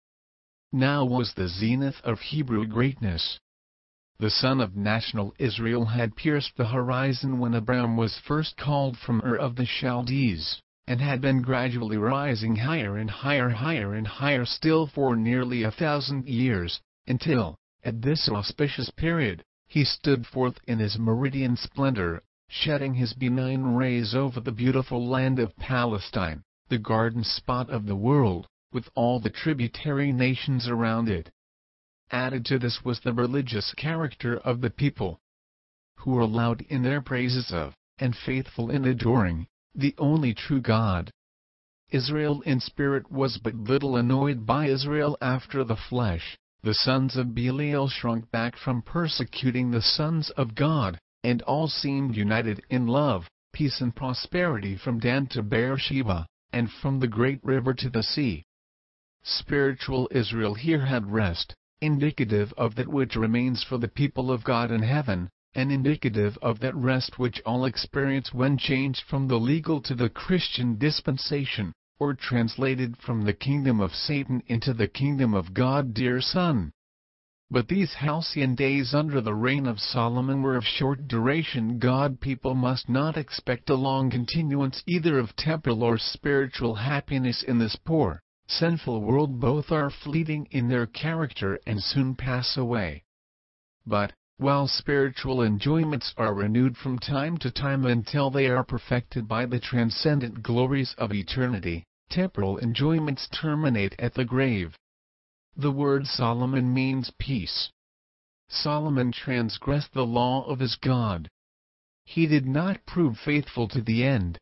Now was the zenith of Hebrew greatness. The sun of national Israel had pierced the horizon when Abram was first called from Ur of the Chaldees, and had been gradually rising higher and higher higher and higher still for nearly a thousand years, until, at this auspicious period, he stood forth in his meridian splendor, shedding his benign rays over the beautiful land of Palestine, the garden spot of the world, with all the tributary nations around it. Added to this was the religious character of the people, who were loud in their praises of, and faithful in adoring, the only true God. Israel in spirit was but little annoyed by Israel after the flesh. The sons of Belial shrunk back from persecuting the sons of God, and all seemed united in love, peace and prosperity from Dan to Beersheba, and from the great river to the sea. Spiritual Israel here had rest, indicative of that which remains for the people of God in heaven, and indicative of that rest which all experience when changed from the legal to the Christian dispensation, or translated from the kingdom of Satan into the kingdom of God, dear son. But these halcyon days under the reign of Solomon were of short duration. God people must not expect a long continuance either of temporal or spiritual happiness in this poor, sinful world. Both are fleeting in their character and soon pass away. But, while spiritual enjoyments are renewed from time to time until they are perfected by the transcendent glories of eternity, temporal enjoyments terminate at the grave. The word Solomon means peace. Solomon transgressed the law of his God. He did not prove faithful to the end.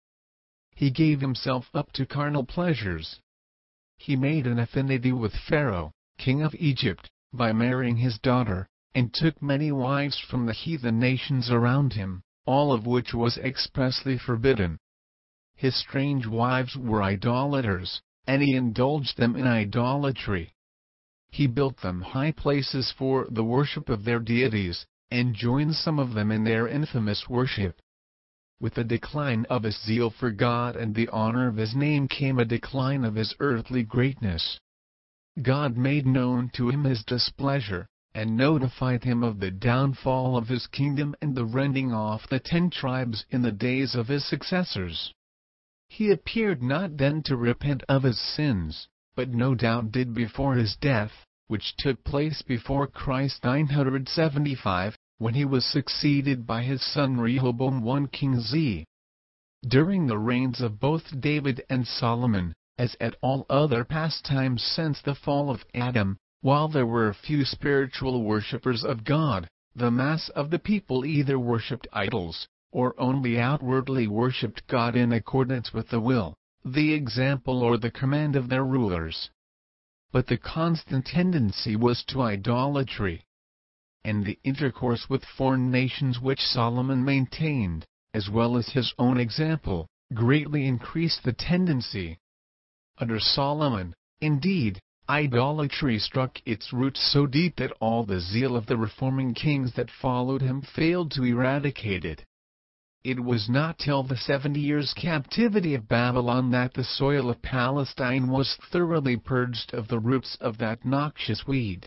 He gave himself up to carnal pleasures. He made an affinity with Pharaoh, king of Egypt, by marrying his daughter, and took many wives from the heathen nations around him, all of which was expressly forbidden. His strange wives were idolaters, and he indulged them in idolatry. He built them high places for the worship of their deities, and joined some of them in their infamous worship. With the decline of his zeal for God and the honor of his name came a decline of his earthly greatness. God made known to him his displeasure, and notified him of the downfall of his kingdom and the rending off the ten tribes in the days of his successors. He appeared not then to repent of his sins, but no doubt did before his death, which took place before Christ nine hundred seventy-five, when he was succeeded by his son Rehoboam. First Kings. During the reigns of both David and Solomon, as at all other pastimes since the fall of Adam, while there were few spiritual worshippers of God, the mass of the people either worshipped idols, or only outwardly worshipped God in accordance with the will, the example or the command of their rulers. But the constant tendency was to idolatry. And the intercourse with foreign nations which Solomon maintained, as well as his own example, greatly increased the tendency. Under Solomon, indeed, idolatry struck its roots so deep that all the zeal of the reforming kings that followed him failed to eradicate it. It was not till the seventy years' captivity of Babylon that the soil of Palestine was thoroughly purged of the roots of that noxious weed.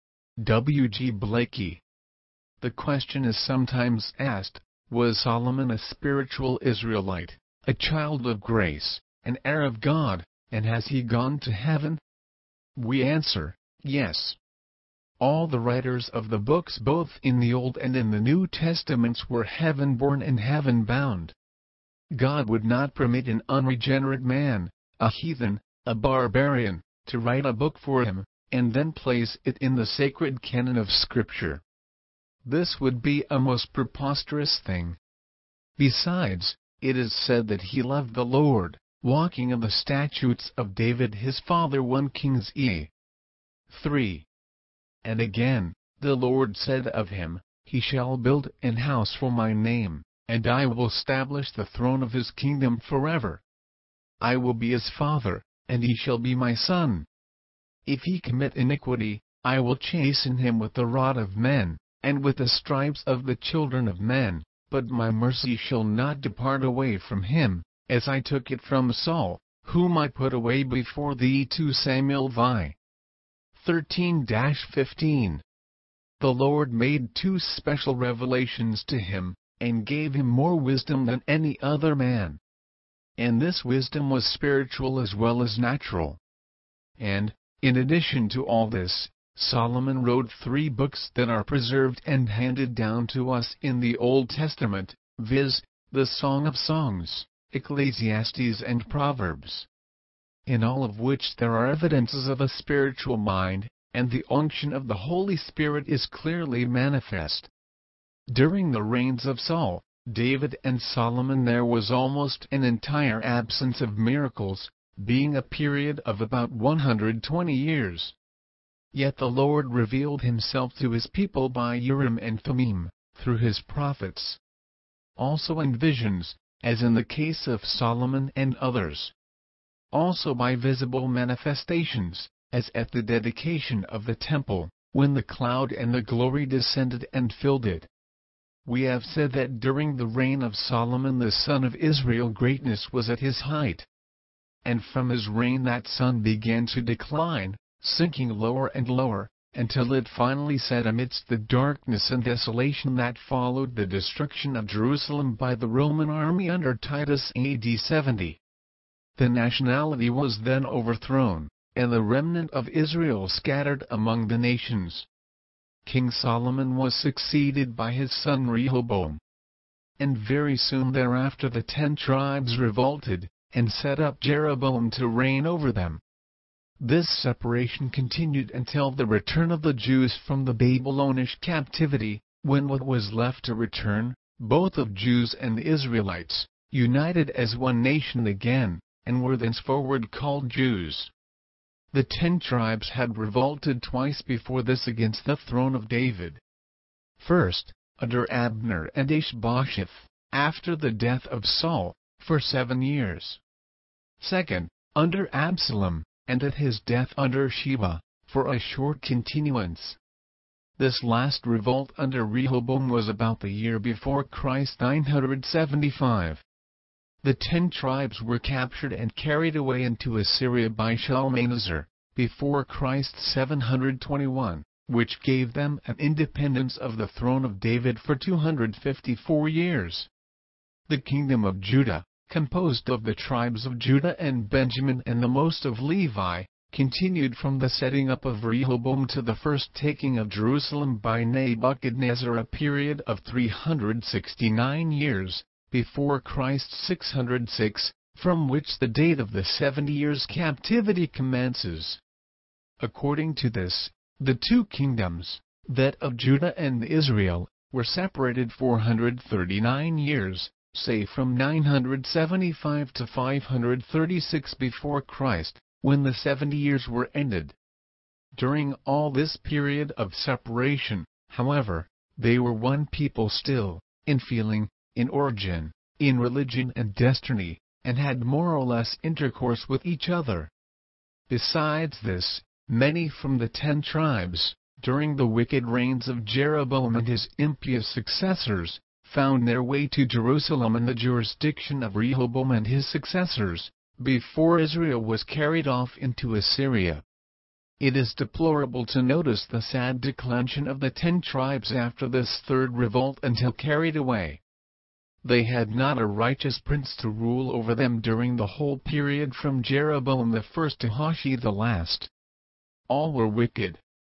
W. G. Blakey. The question is sometimes asked, was Solomon a spiritual Israelite, a child of grace, an heir of God, and has he gone to heaven? We answer, yes. All the writers of the books both in the Old and in the New Testaments were heaven-born and heaven-bound. God would not permit an unregenerate man, a heathen, a barbarian, to write a book for him, and then place it in the sacred canon of Scripture. This would be a most preposterous thing. Besides, it is said that he loved the Lord, walking in the statutes of David his father. First Kings E. three. And again, the Lord said of him, He shall build an house for my name, and I will establish the throne of his kingdom forever. I will be his father, and he shall be my son. If he commit iniquity, I will chasten him with the rod of men, and with the stripes of the children of men, but my mercy shall not depart away from him, as I took it from Saul, whom I put away before thee. Second Samuel thirteen fifteen. The Lord made two special revelations to him, and gave him more wisdom than any other man. And this wisdom was spiritual as well as natural. And, in addition to all this, Solomon wrote three books that are preserved and handed down to us in the Old Testament, viz., the Song of Songs, Ecclesiastes and Proverbs. In all of which there are evidences of a spiritual mind, and the unction of the Holy Spirit is clearly manifest. During the reigns of Saul, David and Solomon there was almost an entire absence of miracles, being a period of about one hundred twenty years. Yet the Lord revealed himself to his people by Urim and Thummim, through his prophets. Also in visions, as in the case of Solomon and others. Also by visible manifestations, as at the dedication of the temple, when the cloud and the glory descended and filled it. We have said that during the reign of Solomon the son of Israel greatness was at his height. And from his reign that sun began to decline, sinking lower and lower, until it finally set amidst the darkness and desolation that followed the destruction of Jerusalem by the Roman army under Titus A D seventy. The nationality was then overthrown, and the remnant of Israel scattered among the nations. King Solomon was succeeded by his son Rehoboam. And very soon thereafter the ten tribes revolted, and set up Jeroboam to reign over them. This separation continued until the return of the Jews from the Babylonish captivity, when what was left to return, both of Jews and Israelites, united as one nation again, and were thenceforward called Jews. The ten tribes had revolted twice before this against the throne of David. First, under Abner and Ishbosheth, after the death of Saul, for seven years. Second, under Absalom, and at his death under Sheba, for a short continuance. This last revolt under Rehoboam was about the year before Christ nine hundred seventy-five. The ten tribes were captured and carried away into Assyria by Shalmaneser, before Christ seven hundred twenty-one, which gave them an independence of the throne of David for two hundred fifty-four years. The kingdom of Judah, composed of the tribes of Judah and Benjamin and the most of Levi, continued from the setting up of Rehoboam to the first taking of Jerusalem by Nebuchadnezzar, a period of three hundred sixty-nine years, before Christ six hundred six, from which the date of the seventy years' captivity commences. According to this, the two kingdoms, that of Judah and Israel, were separated four hundred thirty-nine years, say from nine hundred seventy-five to five hundred thirty-six before Christ, when the seventy years were ended. During all this period of separation, however, they were one people still, in feeling, in origin, in religion and destiny, and had more or less intercourse with each other. Besides this, many from the ten tribes, during the wicked reigns of Jeroboam and his impious successors, found their way to Jerusalem in the jurisdiction of Rehoboam and his successors, before Israel was carried off into Assyria. It is deplorable to notice the sad declension of the ten tribes after this third revolt until carried away. They had not a righteous prince to rule over them during the whole period from Jeroboam the first to Hoshea the last. All were wicked,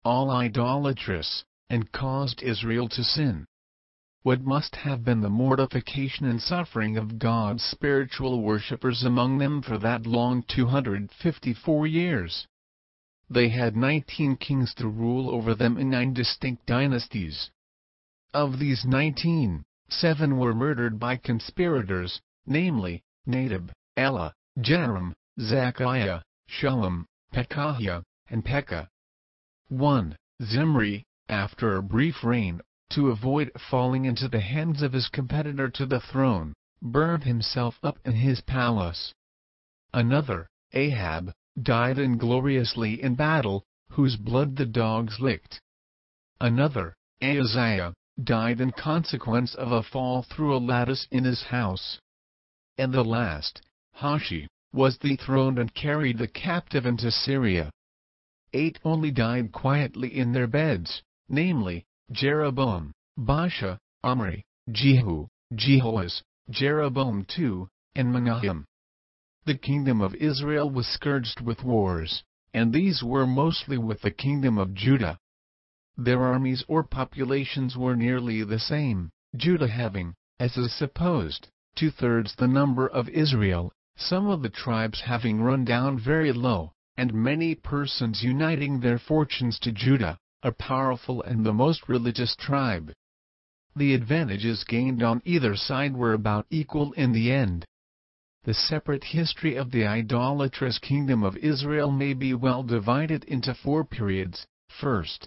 all idolatrous, and caused Israel to sin. What must have been the mortification and suffering of God's spiritual worshippers among them for that long two hundred fifty-four years? They had nineteen kings to rule over them in nine distinct dynasties. Of these nineteen, seven were murdered by conspirators, namely, Nadab, Elah, Jehoram, Zechariah, Shallum, Pekahiah, and Pekah. one. Zimri, after a brief reign, to avoid falling into the hands of his competitor to the throne, burned himself up in his palace. Another, Ahab, died ingloriously in battle, whose blood the dogs licked. Another, Ahaziah, died in consequence of a fall through a lattice in his house. And the last, Hoshea, was dethroned and carried the captive into Syria. Eight only died quietly in their beds, namely, Jeroboam, Baasha, Omri, Jehu, Jehoaz, Jeroboam the second, and Menahem. The kingdom of Israel was scourged with wars, and these were mostly with the kingdom of Judah. Their armies or populations were nearly the same, Judah having, as is supposed, two-thirds the number of Israel, some of the tribes having run down very low, and many persons uniting their fortunes to Judah, a powerful and the most religious tribe. The advantages gained on either side were about equal in the end. The separate history of the idolatrous kingdom of Israel may be well divided into four periods. First,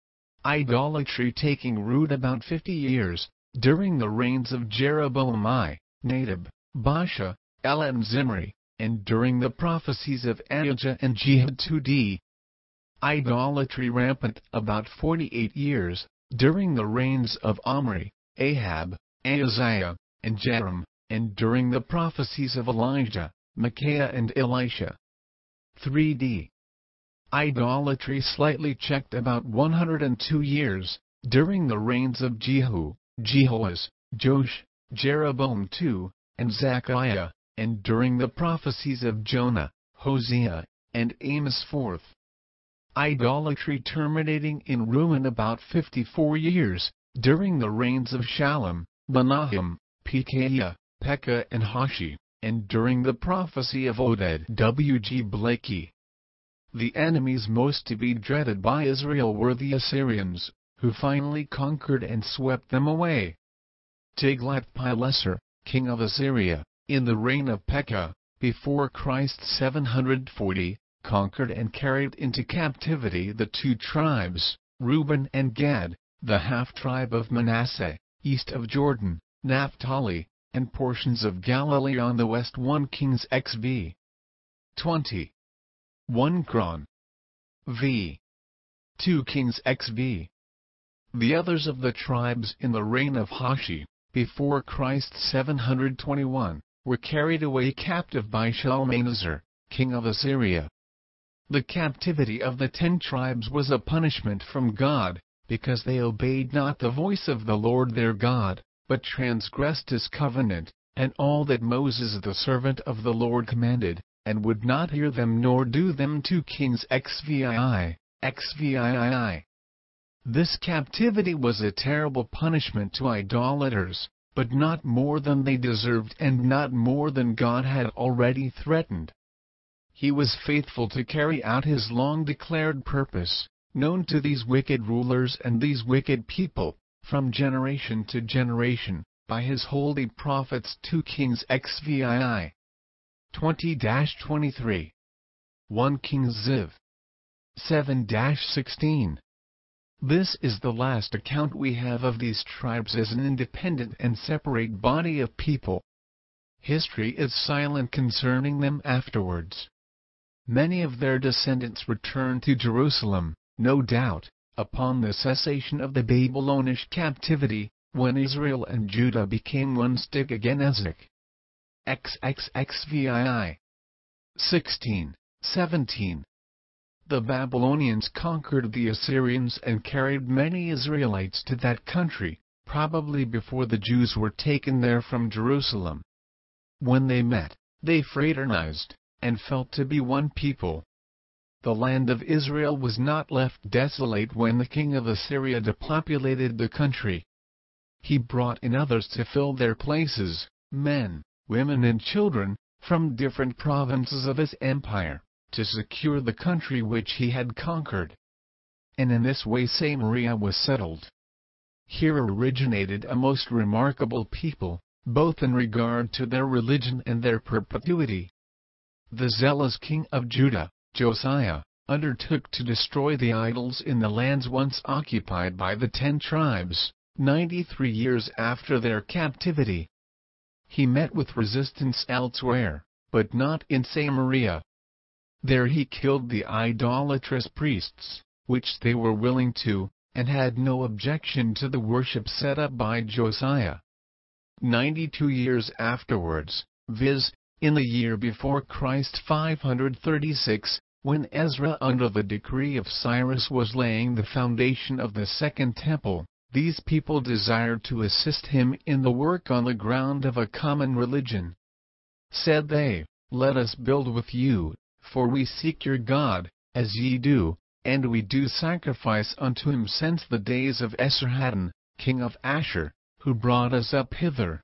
idolatry taking root about fifty years, during the reigns of Jeroboam I, Nadab, Baasha, Elah and Zimri, and during the prophecies of Ahijah and Jehud the second. Idolatry rampant about forty-eight years, during the reigns of Omri, Ahab, Ahaziah, and Jehoram, and during the prophecies of Elijah, Micaiah and Elisha. three D. Idolatry slightly checked about one hundred two years, during the reigns of Jehu, Jehoaz, Joash, Jeroboam the second, and Zechariah, and during the prophecies of Jonah, Hosea, and Amos the fourth. Idolatry terminating in ruin about fifty-four years, during the reigns of Shallum, Menahem, Pekahiah, Pekah and Hoshea, and during the prophecy of Oded W G Blakey. The enemies most to be dreaded by Israel were the Assyrians, who finally conquered and swept them away. Tiglath-Pileser, king of Assyria, in the reign of Pekah, before Christ seven hundred forty, conquered and carried into captivity the two tribes, Reuben and Gad, the half-tribe of Manasseh, east of Jordan, Naphtali, and portions of Galilee on the west. First Kings X V twenty. First Chron. V. Second Kings X V. The others of the tribes in the reign of Hoshea, before Christ seven hundred twenty-one, were carried away captive by Shalmaneser, king of Assyria. The captivity of the ten tribes was a punishment from God, because they obeyed not the voice of the Lord their God, but transgressed his covenant, and all that Moses the servant of the Lord commanded, and would not hear them nor do them. Second Kings X V I, X V I. This captivity was a terrible punishment to idolaters, but not more than they deserved and not more than God had already threatened. He was faithful to carry out his long-declared purpose, known to these wicked rulers and these wicked people, from generation to generation, by his holy prophets. Second Kings X V I. twenty to twenty-three. First Kings Ziv. seven to sixteen. This is the last account we have of these tribes as an independent and separate body of people. History is silent concerning them afterwards. Many of their descendants returned to Jerusalem, no doubt, upon the cessation of the Babylonish captivity, when Israel and Judah became one stick again. Ezek. X X X V I. sixteen, seventeen. The Babylonians conquered the Assyrians and carried many Israelites to that country, probably before the Jews were taken there from Jerusalem. When they met, they fraternized, and felt to be one people. the land of Israel was not left desolate when the king of Assyria depopulated the country. He brought in others to fill their places, men, women and children, from different provinces of his empire, to secure the country which he had conquered. And in this way Samaria was settled. Here originated a most remarkable people, both in regard to their religion and their perpetuity. The zealous king of Judah, Josiah, undertook to destroy the idols in the lands once occupied by the ten tribes, ninety-three years after their captivity. He met with resistance elsewhere, but not in Samaria. There he killed the idolatrous priests, which they were willing to, and had no objection to the worship set up by Josiah. Ninety-two years afterwards, viz., in the year before Christ five hundred thirty-six, when Ezra under the decree of Cyrus was laying the foundation of the second temple, these people desired to assist him in the work on the ground of a common religion. Said they, "Let us build with you, for we seek your God, as ye do, and we do sacrifice unto him since the days of Esarhaddon, king of Ashur, who brought us up hither."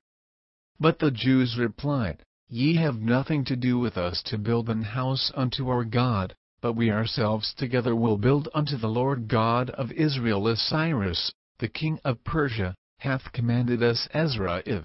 But the Jews replied, "Ye have nothing to do with us to build an house unto our God, but we ourselves together will build unto the Lord God of Israel as Cyrus, the king of Persia, hath commanded us." Ezra if.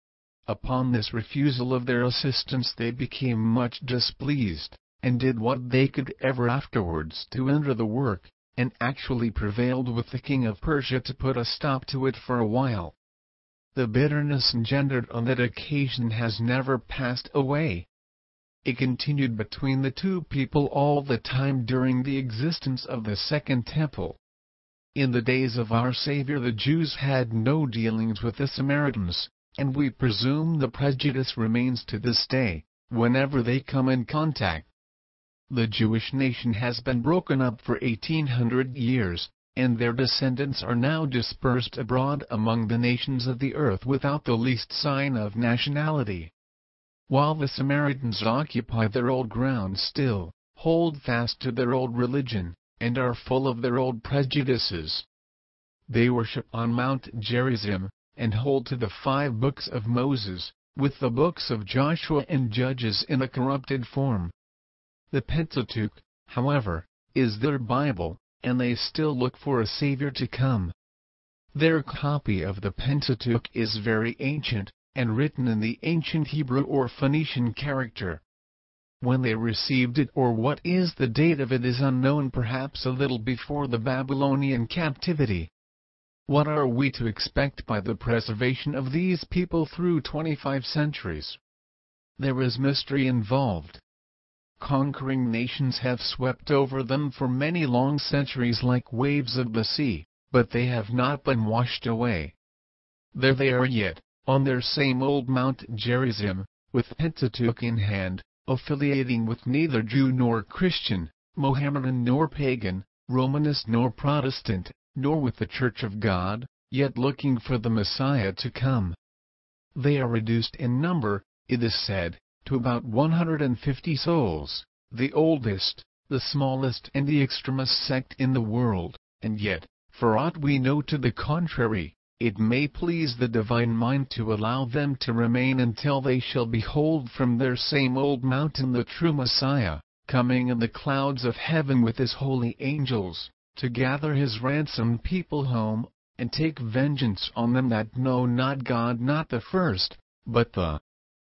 Upon this refusal of their assistance they became much displeased, and did what they could ever afterwards to hinder the work, and actually prevailed with the king of Persia to put a stop to it for a while. The bitterness engendered on that occasion has never passed away. It continued between the two people all the time during the existence of the Second Temple. In the days of our Savior the Jews had no dealings with the Samaritans, and we presume the prejudice remains to this day, whenever they come in contact. The Jewish nation has been broken up for eighteen hundred years, and their descendants are now dispersed abroad among the nations of the earth without the least sign of nationality. While the Samaritans occupy their old ground still, hold fast to their old religion, and are full of their old prejudices. They worship on Mount Gerizim, and hold to the five books of Moses, with the books of Joshua and Judges in a corrupted form. The Pentateuch, however, is their Bible, and they still look for a Savior to come. Their copy of the Pentateuch is very ancient, and written in the ancient Hebrew or Phoenician character. When they received it or what is the date of it is unknown, perhaps a little before the Babylonian captivity. What are we to expect by the preservation of these people through twenty-five centuries? There is mystery involved. Conquering nations have swept over them for many long centuries like waves of the sea, but they have not been washed away. There they are yet, on their same old Mount Gerizim, with Pentateuch in hand, affiliating with neither Jew nor Christian, Mohammedan nor pagan, Romanist nor Protestant, nor with the Church of God, yet looking for the Messiah to come. They are reduced in number, it is said, to about one hundred fifty souls, the oldest, the smallest and the extremest sect in the world, and yet, for aught we know to the contrary, it may please the divine mind to allow them to remain until they shall behold from their same old mountain the true Messiah, coming in the clouds of heaven with his holy angels, to gather his ransomed people home, and take vengeance on them that know not God, not the first, but the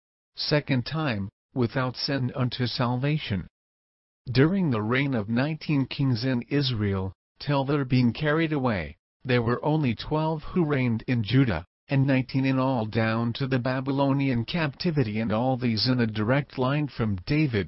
second time, without sin unto salvation. During the reign of nineteen kings in Israel, till their being carried away, there were only twelve who reigned in Judah, and nineteen in all down to the Babylonian captivity, and all these in a direct line from David.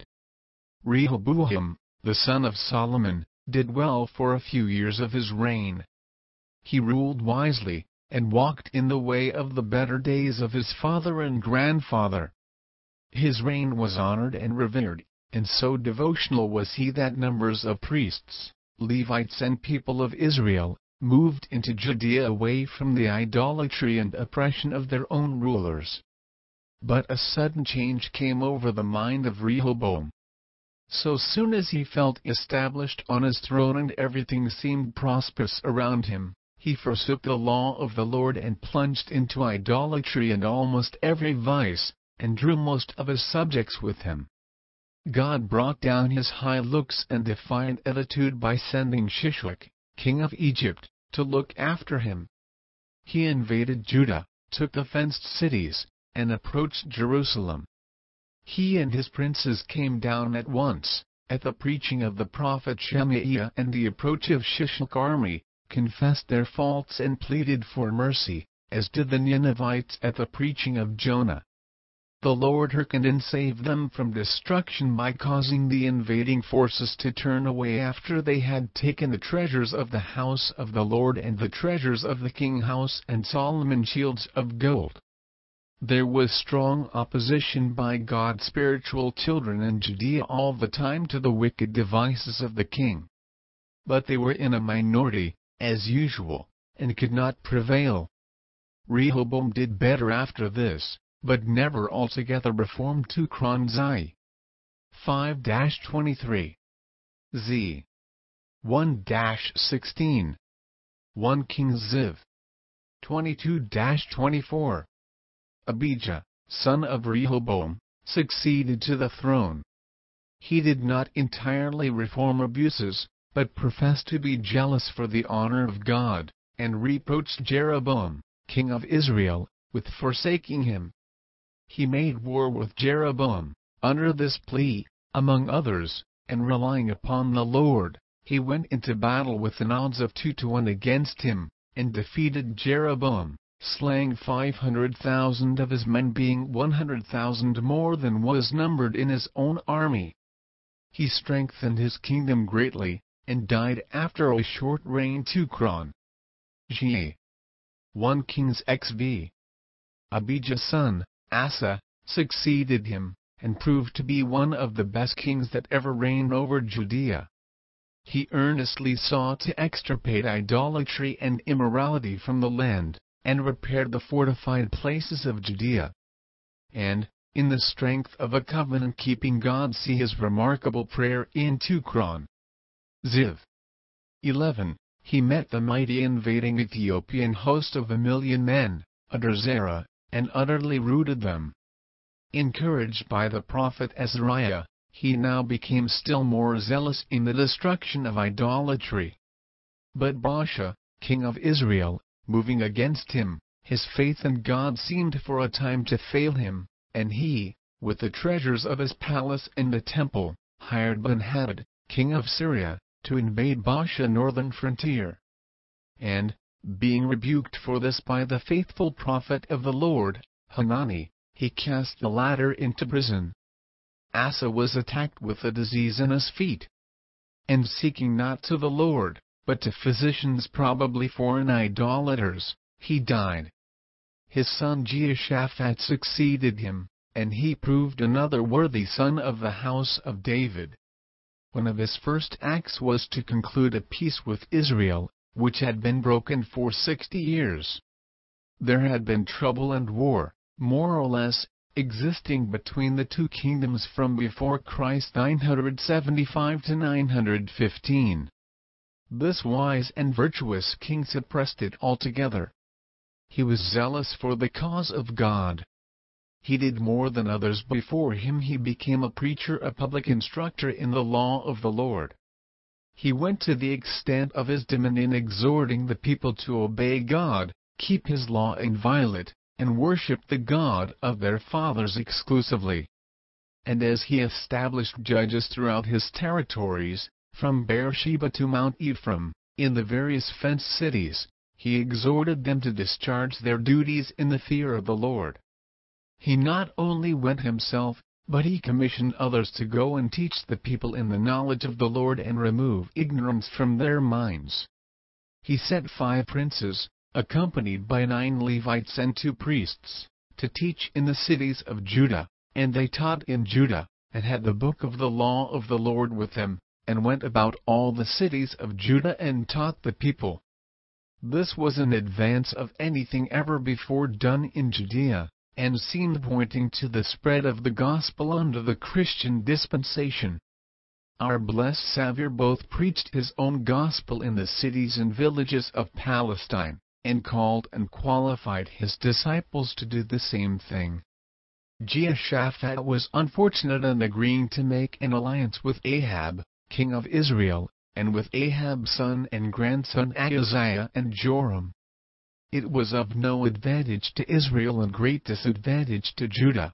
Rehoboam, the son of Solomon, did well for a few years of his reign. He ruled wisely, and walked in the way of the better days of his father and grandfather. His reign was honored and revered, and so devotional was he that numbers of priests, Levites and people of Israel, moved into Judea away from the idolatry and oppression of their own rulers. But a sudden change came over the mind of Rehoboam. So soon as he felt established on his throne and everything seemed prosperous around him, he forsook the law of the Lord and plunged into idolatry and almost every vice, and drew most of his subjects with him. God brought down his high looks and defiant attitude by sending Shishak, king of Egypt, to look after him. He invaded Judah, took the fenced cities, and approached Jerusalem. He and his princes came down at once, at the preaching of the prophet Shemaiah and the approach of Shishak's army, confessed their faults and pleaded for mercy, as did the Ninevites at the preaching of Jonah. The Lord hearkened and saved them from destruction by causing the invading forces to turn away after they had taken the treasures of the house of the Lord and the treasures of the king's house and Solomon's shields of gold. There was strong opposition by God's spiritual children in Judea all the time to the wicked devices of the king. But they were in a minority, as usual, and could not prevail. Rehoboam did better after this, but never altogether reformed. two Chronicles five twenty-three. Z. one sixteen. First Kings Ziv. twenty-two twenty-four. Abijah, son of Rehoboam, succeeded to the throne. He did not entirely reform abuses, but professed to be jealous for the honor of God, and reproached Jeroboam, king of Israel, with forsaking him. He made war with Jeroboam, under this plea, among others, and relying upon the Lord, he went into battle with an odds of two to one against him, and defeated Jeroboam, slaying five hundred thousand of his men, being one hundred thousand more than was numbered in his own army. He strengthened his kingdom greatly, and died after a short reign. two Chronicles First Kings xv. Abijah's son, Asa, succeeded him, and proved to be one of the best kings that ever reigned over Judea. He earnestly sought to extirpate idolatry and immorality from the land, and repaired the fortified places of Judea. And, in the strength of a covenant-keeping God, see his remarkable prayer in two Chronicles. Ziv. eleven. He met the mighty invading Ethiopian host of a million men, under Zerah, and utterly routed them. Encouraged by the prophet Azariah, he now became still more zealous in the destruction of idolatry. But Baasha, king of Israel, moving against him, his faith in God seemed for a time to fail him, and he, with the treasures of his palace and the temple, hired Ben-Hadad, king of Syria, to invade Baasha's northern frontier. And, being rebuked for this by the faithful prophet of the Lord, Hanani, he cast the latter into prison. Asa was attacked with a disease in his feet. And seeking not to the Lord, but to physicians, probably foreign idolaters, he died. His son Jehoshaphat succeeded him, and he proved another worthy son of the house of David. One of his first acts was to conclude a peace with Israel, which had been broken for sixty years. There had been trouble and war, more or less, existing between the two kingdoms from before Christ nine seventy-five to nine fifteen. This wise and virtuous king suppressed it altogether. He was zealous for the cause of God. He did more than others before him. He became a preacher, a public instructor in the law of the Lord. He went to the extent of his dominion, exhorting the people to obey God, keep his law inviolate, and worship the God of their fathers exclusively. And as he established judges throughout his territories, from Beersheba to Mount Ephraim, in the various fenced cities, he exhorted them to discharge their duties in the fear of the Lord. He not only went himself, but he commissioned others to go and teach the people in the knowledge of the Lord and remove ignorance from their minds. He sent five princes, accompanied by nine Levites and two priests, to teach in the cities of Judah, and they taught in Judah, and had the book of the law of the Lord with them, and went about all the cities of Judah and taught the people. This was in advance of anything ever before done in Judea, and seemed pointing to the spread of the gospel under the Christian dispensation. our blessed Savior both preached his own gospel in the cities and villages of Palestine, and called and qualified his disciples to do the same thing. Jehoshaphat was unfortunate in agreeing to make an alliance with Ahab, king of Israel, and with Ahab's son and grandson Ahaziah and Joram. It was of no advantage to Israel and great disadvantage to Judah.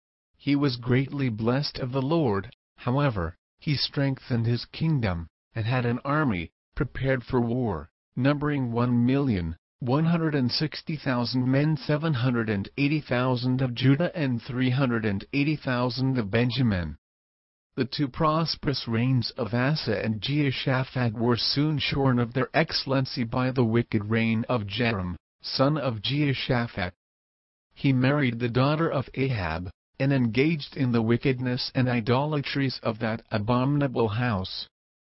He was greatly blessed of the Lord, however. He strengthened his kingdom, and had an army, prepared for war, numbering one million, one hundred sixty thousand men, seven hundred eighty thousand of Judah and three hundred eighty thousand of Benjamin. The two prosperous reigns of Asa and Jehoshaphat were soon shorn of their excellency by the wicked reign of Joram, son of Jehoshaphat. He married the daughter of Ahab, and engaged in the wickedness and idolatries of that abominable house.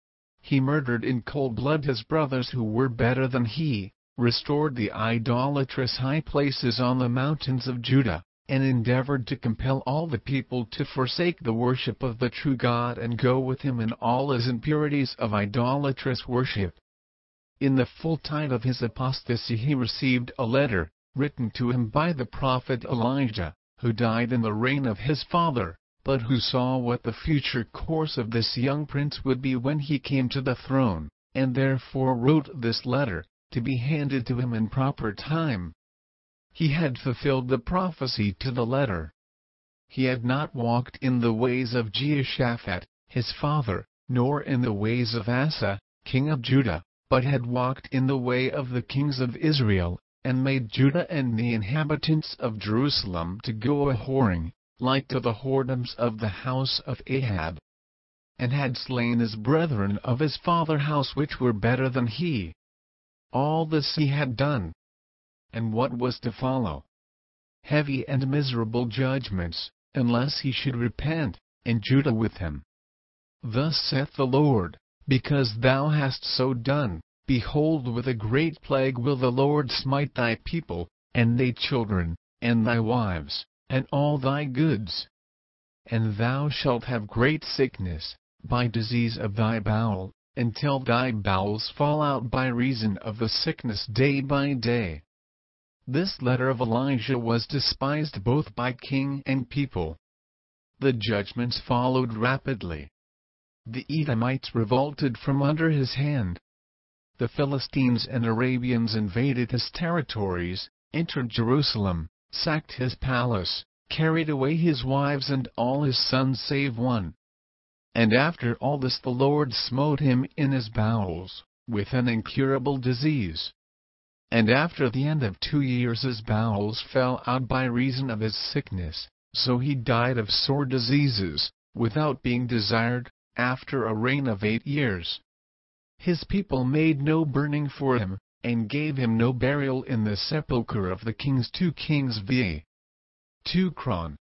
He murdered in cold blood his brothers who were better than he, restored the idolatrous high places on the mountains of Judah, and endeavored to compel all the people to forsake the worship of the true God and go with him in all his impurities of idolatrous worship. In the full tide of his apostasy he received a letter, written to him by the prophet Elijah, who died in the reign of his father, but who saw what the future course of this young prince would be when he came to the throne, and therefore wrote this letter, to be handed to him in proper time. He had fulfilled the prophecy to the letter. He had not walked in the ways of Jehoshaphat, his father, nor in the ways of Asa, king of Judah, but had walked in the way of the kings of Israel, and made Judah and the inhabitants of Jerusalem to go a-whoring, like to the whoredoms of the house of Ahab, and had slain his brethren of his father's house which were better than he. All this he had done. And what was to follow? Heavy and miserable judgments, unless he should repent, and Judah with him. Thus saith the Lord, because thou hast so done, behold, with a great plague will the Lord smite thy people, and thy children, and thy wives, and all thy goods. And thou shalt have great sickness, by disease of thy bowel, until thy bowels fall out by reason of the sickness day by day. This letter of Elijah was despised both by king and people. The judgments followed rapidly. The Edomites revolted from under his hand. The Philistines and Arabians invaded his territories, entered Jerusalem, sacked his palace, carried away his wives and all his sons save one. And after all this the Lord smote him in his bowels, with an incurable disease. And after the end of two years his bowels fell out by reason of his sickness, so he died of sore diseases, without being desired, after a reign of eight years. His people made no burning for him, and gave him no burial in the sepulchre of the kings. Two Kings v. two Chron.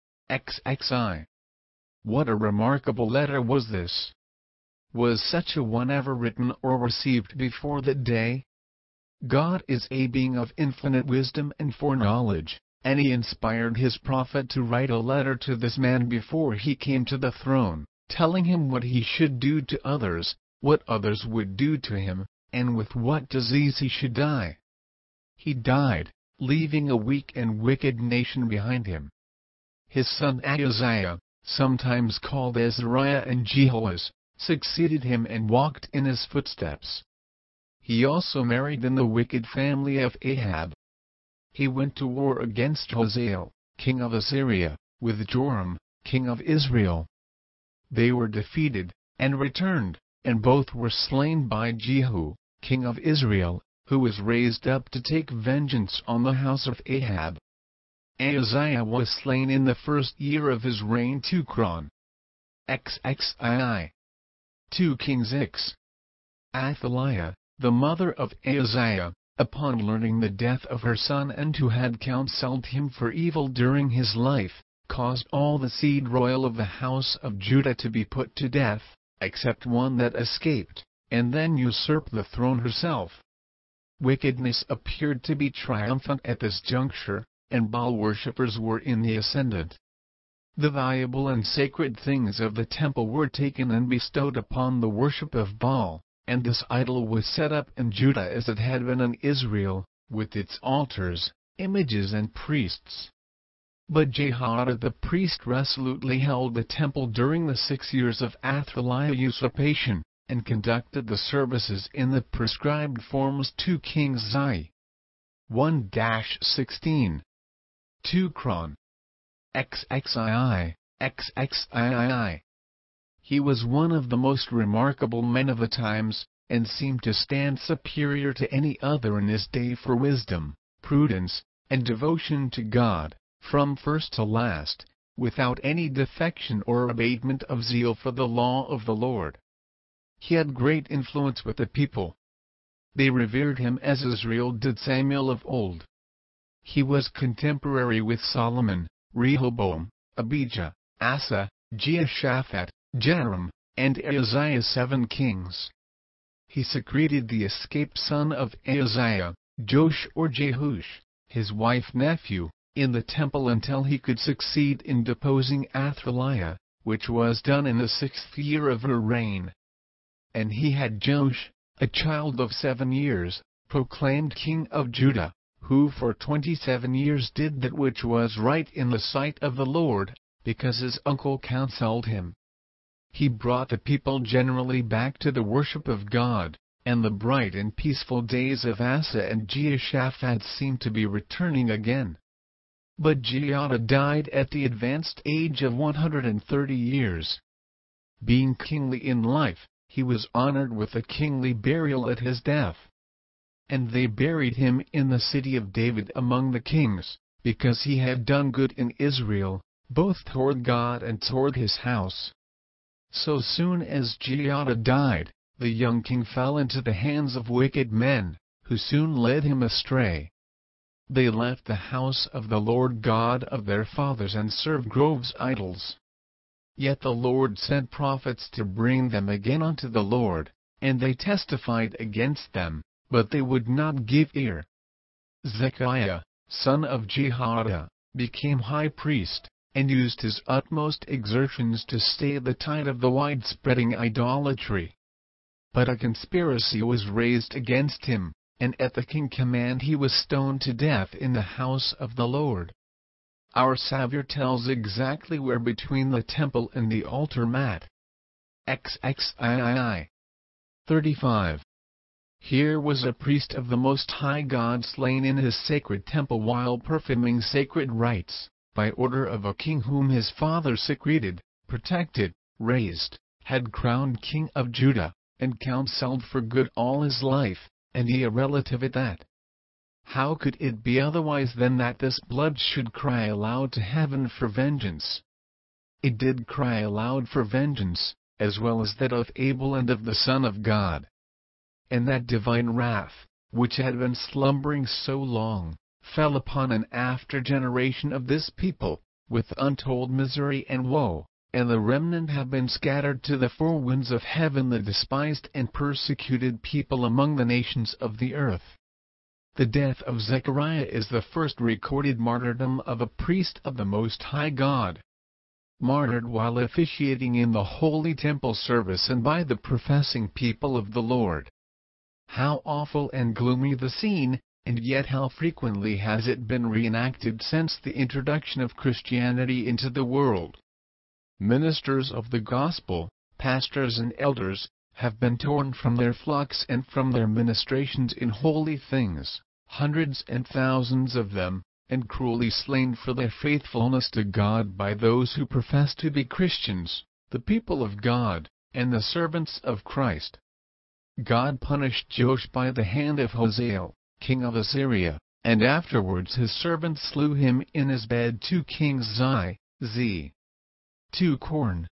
X X I. What a remarkable letter was this! Was such a one ever written or received before that day? God is a being of infinite wisdom and foreknowledge, and he inspired his prophet to write a letter to this man before he came to the throne, telling him what he should do to others, what others would do to him, and with what disease he should die. He died, leaving a weak and wicked nation behind him. His son Ahaziah, sometimes called Azariah and Jehoaz, succeeded him and walked in his footsteps. He also married in the wicked family of Ahab. He went to war against Hazael, king of Assyria, with Joram, king of Israel. They were defeated, and returned, and both were slain by Jehu, king of Israel, who was raised up to take vengeance on the house of Ahab. Ahaziah was slain in the first year of his reign. Two Chron. X X I. two Kings X. Athaliah, the mother of Ahaziah, upon learning the death of her son and who had counseled him for evil during his life, caused all the seed royal of the house of Judah to be put to death, except one that escaped, and then usurped the throne herself. Wickedness appeared to be triumphant at this juncture, and Baal worshippers were in the ascendant. The valuable and sacred things of the temple were taken and bestowed upon the worship of Baal, and this idol was set up in Judah as it had been in Israel, with its altars, images and priests. But Jehoiada the priest resolutely held the temple during the six years of Athaliah's usurpation, and conducted the services in the prescribed forms. two Kings Zai. one sixteen. two Chron. XXII, XXII. He was one of the most remarkable men of the times, and seemed to stand superior to any other in his day for wisdom, prudence, and devotion to God, from first to last, without any defection or abatement of zeal for the law of the Lord. He had great influence with the people. They revered him as Israel did Samuel of old. He was contemporary with Solomon, Rehoboam, Abijah, Asa, Jehoshaphat, Joram, and Ahaziah, seven kings. He secreted the escaped son of Ahaziah, Joash or Jehush, his wife nephew, in the temple until he could succeed in deposing Athaliah, which was done in the sixth year of her reign. And he had Joash, a child of seven years, proclaimed king of Judah, who for twenty-seven years did that which was right in the sight of the Lord, because his uncle counseled him. He brought the people generally back to the worship of God, and the bright and peaceful days of Asa and Jehoshaphat seemed to be returning again. But Jehoiada died at the advanced age of one hundred thirty years. Being kingly in life, he was honored with a kingly burial at his death. And they buried him in the city of David among the kings, because he had done good in Israel, both toward God and toward his house. So soon as Jehoiada died, the young king fell into the hands of wicked men, who soon led him astray. They left the house of the Lord God of their fathers and served groves idols. Yet the Lord sent prophets to bring them again unto the Lord, and they testified against them, but they would not give ear. Zechariah, son of Jehoiada, became high priest, and used his utmost exertions to stay the tide of the widespreading idolatry. But a conspiracy was raised against him, and at the king's command he was stoned to death in the house of the Lord. Our Savior tells exactly where between the temple and the altar mat. XXII. thirty-five. Here was a priest of the Most High God slain in his sacred temple while performing sacred rites, by order of a king whom his father secreted, protected, raised, had crowned king of Judah, and counseled for good all his life, and he a relative at that. How could it be otherwise than that this blood should cry aloud to heaven for vengeance? It did cry aloud for vengeance, as well as that of Abel and of the Son of God. And that divine wrath, which had been slumbering so long, fell upon an after generation of this people, with untold misery and woe, and the remnant have been scattered to the four winds of heaven, the despised and persecuted people among the nations of the earth. The death of Zechariah is the first recorded martyrdom of a priest of the Most High God. Martyred while officiating in the holy temple service and by the professing people of the Lord. How awful and gloomy the scene, and yet how frequently has it been reenacted since the introduction of Christianity into the world. Ministers of the gospel, pastors and elders, have been torn from their flocks and from their ministrations in holy things, hundreds and thousands of them, and cruelly slain for their faithfulness to God by those who profess to be Christians, the people of God, and the servants of Christ. God punished Joash by the hand of Hazael, king of Assyria, and afterwards his servants slew him in his bed. two Kings Zai, Z. two Corn.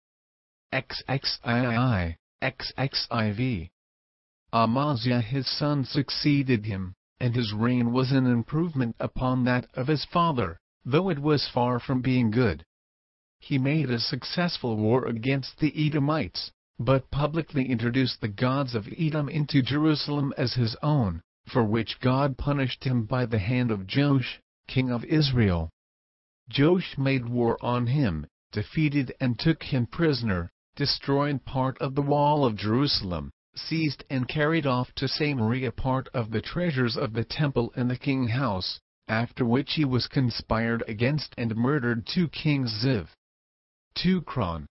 XXII, XXIV. Amaziah his son succeeded him, and his reign was an improvement upon that of his father, though it was far from being good. He made a successful war against the Edomites, but publicly introduced the gods of Edom into Jerusalem as his own, for which God punished him by the hand of Joash, king of Israel. Joash made war on him, defeated and took him prisoner, destroyed part of the wall of Jerusalem, seized and carried off to Samaria part of the treasures of the temple and the king's house, after which he was conspired against and murdered two kings Ziv. two Chron.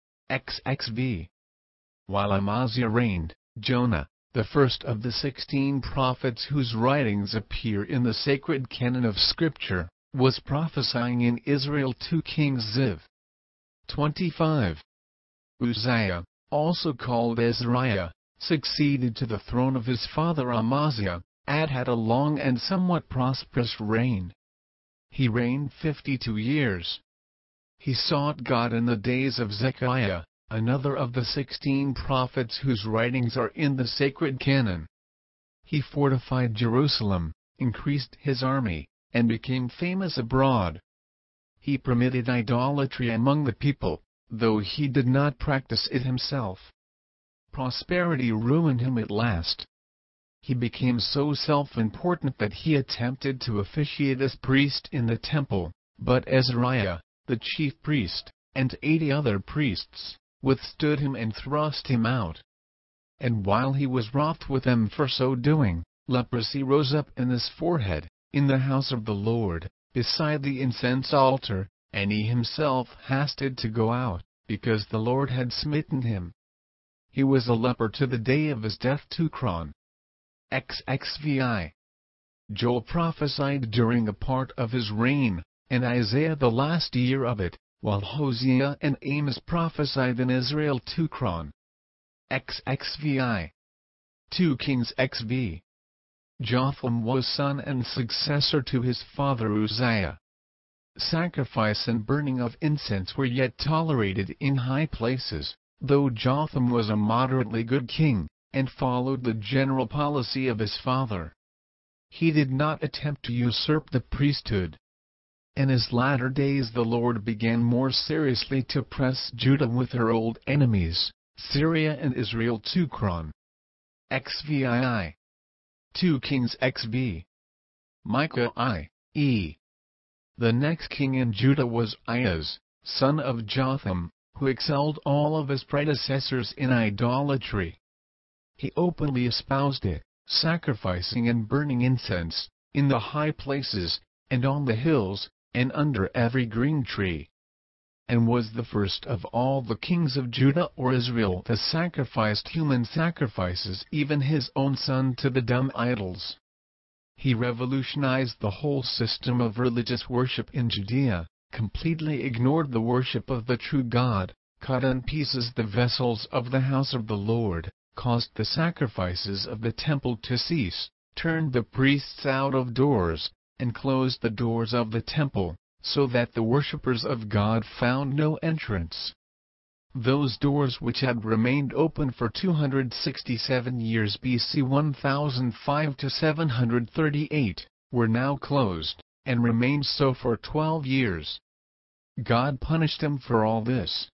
X X V. While Amaziah reigned, Jonah, the first of the sixteen prophets whose writings appear in the sacred canon of Scripture, was prophesying in Israel two kings Ziv. twenty-five. Uzziah, also called Azariah, succeeded to the throne of his father Amaziah, and had a long and somewhat prosperous reign. He reigned fifty-two years. He sought God in the days of Zechariah, another of the sixteen prophets whose writings are in the sacred canon. He fortified Jerusalem, increased his army, and became famous abroad. He permitted idolatry among the people, though he did not practice it himself. Prosperity ruined him at last. He became so self-important that he attempted to officiate as priest in the temple, but Azariah, the chief priest, and eighty other priests, withstood him and thrust him out. And while he was wroth with them for so doing, leprosy rose up in his forehead, in the house of the Lord, beside the incense altar, and he himself hasted to go out, because the Lord had smitten him. He was a leper to the day of his death. two Chron. X X V. Joel prophesied during a part of his reign, and Isaiah the last year of it, while Hosea and Amos prophesied in Israel. two Chron. X X V. two Kings X V. Jotham was son and successor to his father Uzziah. Sacrifice and burning of incense were yet tolerated in high places, though Jotham was a moderately good king, and followed the general policy of his father. He did not attempt to usurp the priesthood. In his latter days the Lord began more seriously to press Judah with her old enemies, Syria and Israel. two Chron. X V. two Kings X V. Micah I E. The next king in Judah was Ahaz, son of Jotham, who excelled all of his predecessors in idolatry. He openly espoused it, sacrificing and burning incense, in the high places, and on the hills, and under every green tree. And was the first of all the kings of Judah or Israel that sacrificed human sacrifices, even his own son, to the dumb idols. He revolutionized the whole system of religious worship in Judea, completely ignored the worship of the true God, cut in pieces the vessels of the house of the Lord, caused the sacrifices of the temple to cease, turned the priests out of doors, and closed the doors of the temple, so that the worshippers of God found no entrance. Those doors which had remained open for two hundred sixty-seven years B C one thousand five to seven hundred thirty-eight, were now closed, and remained so for twelve years. God punished him for all this.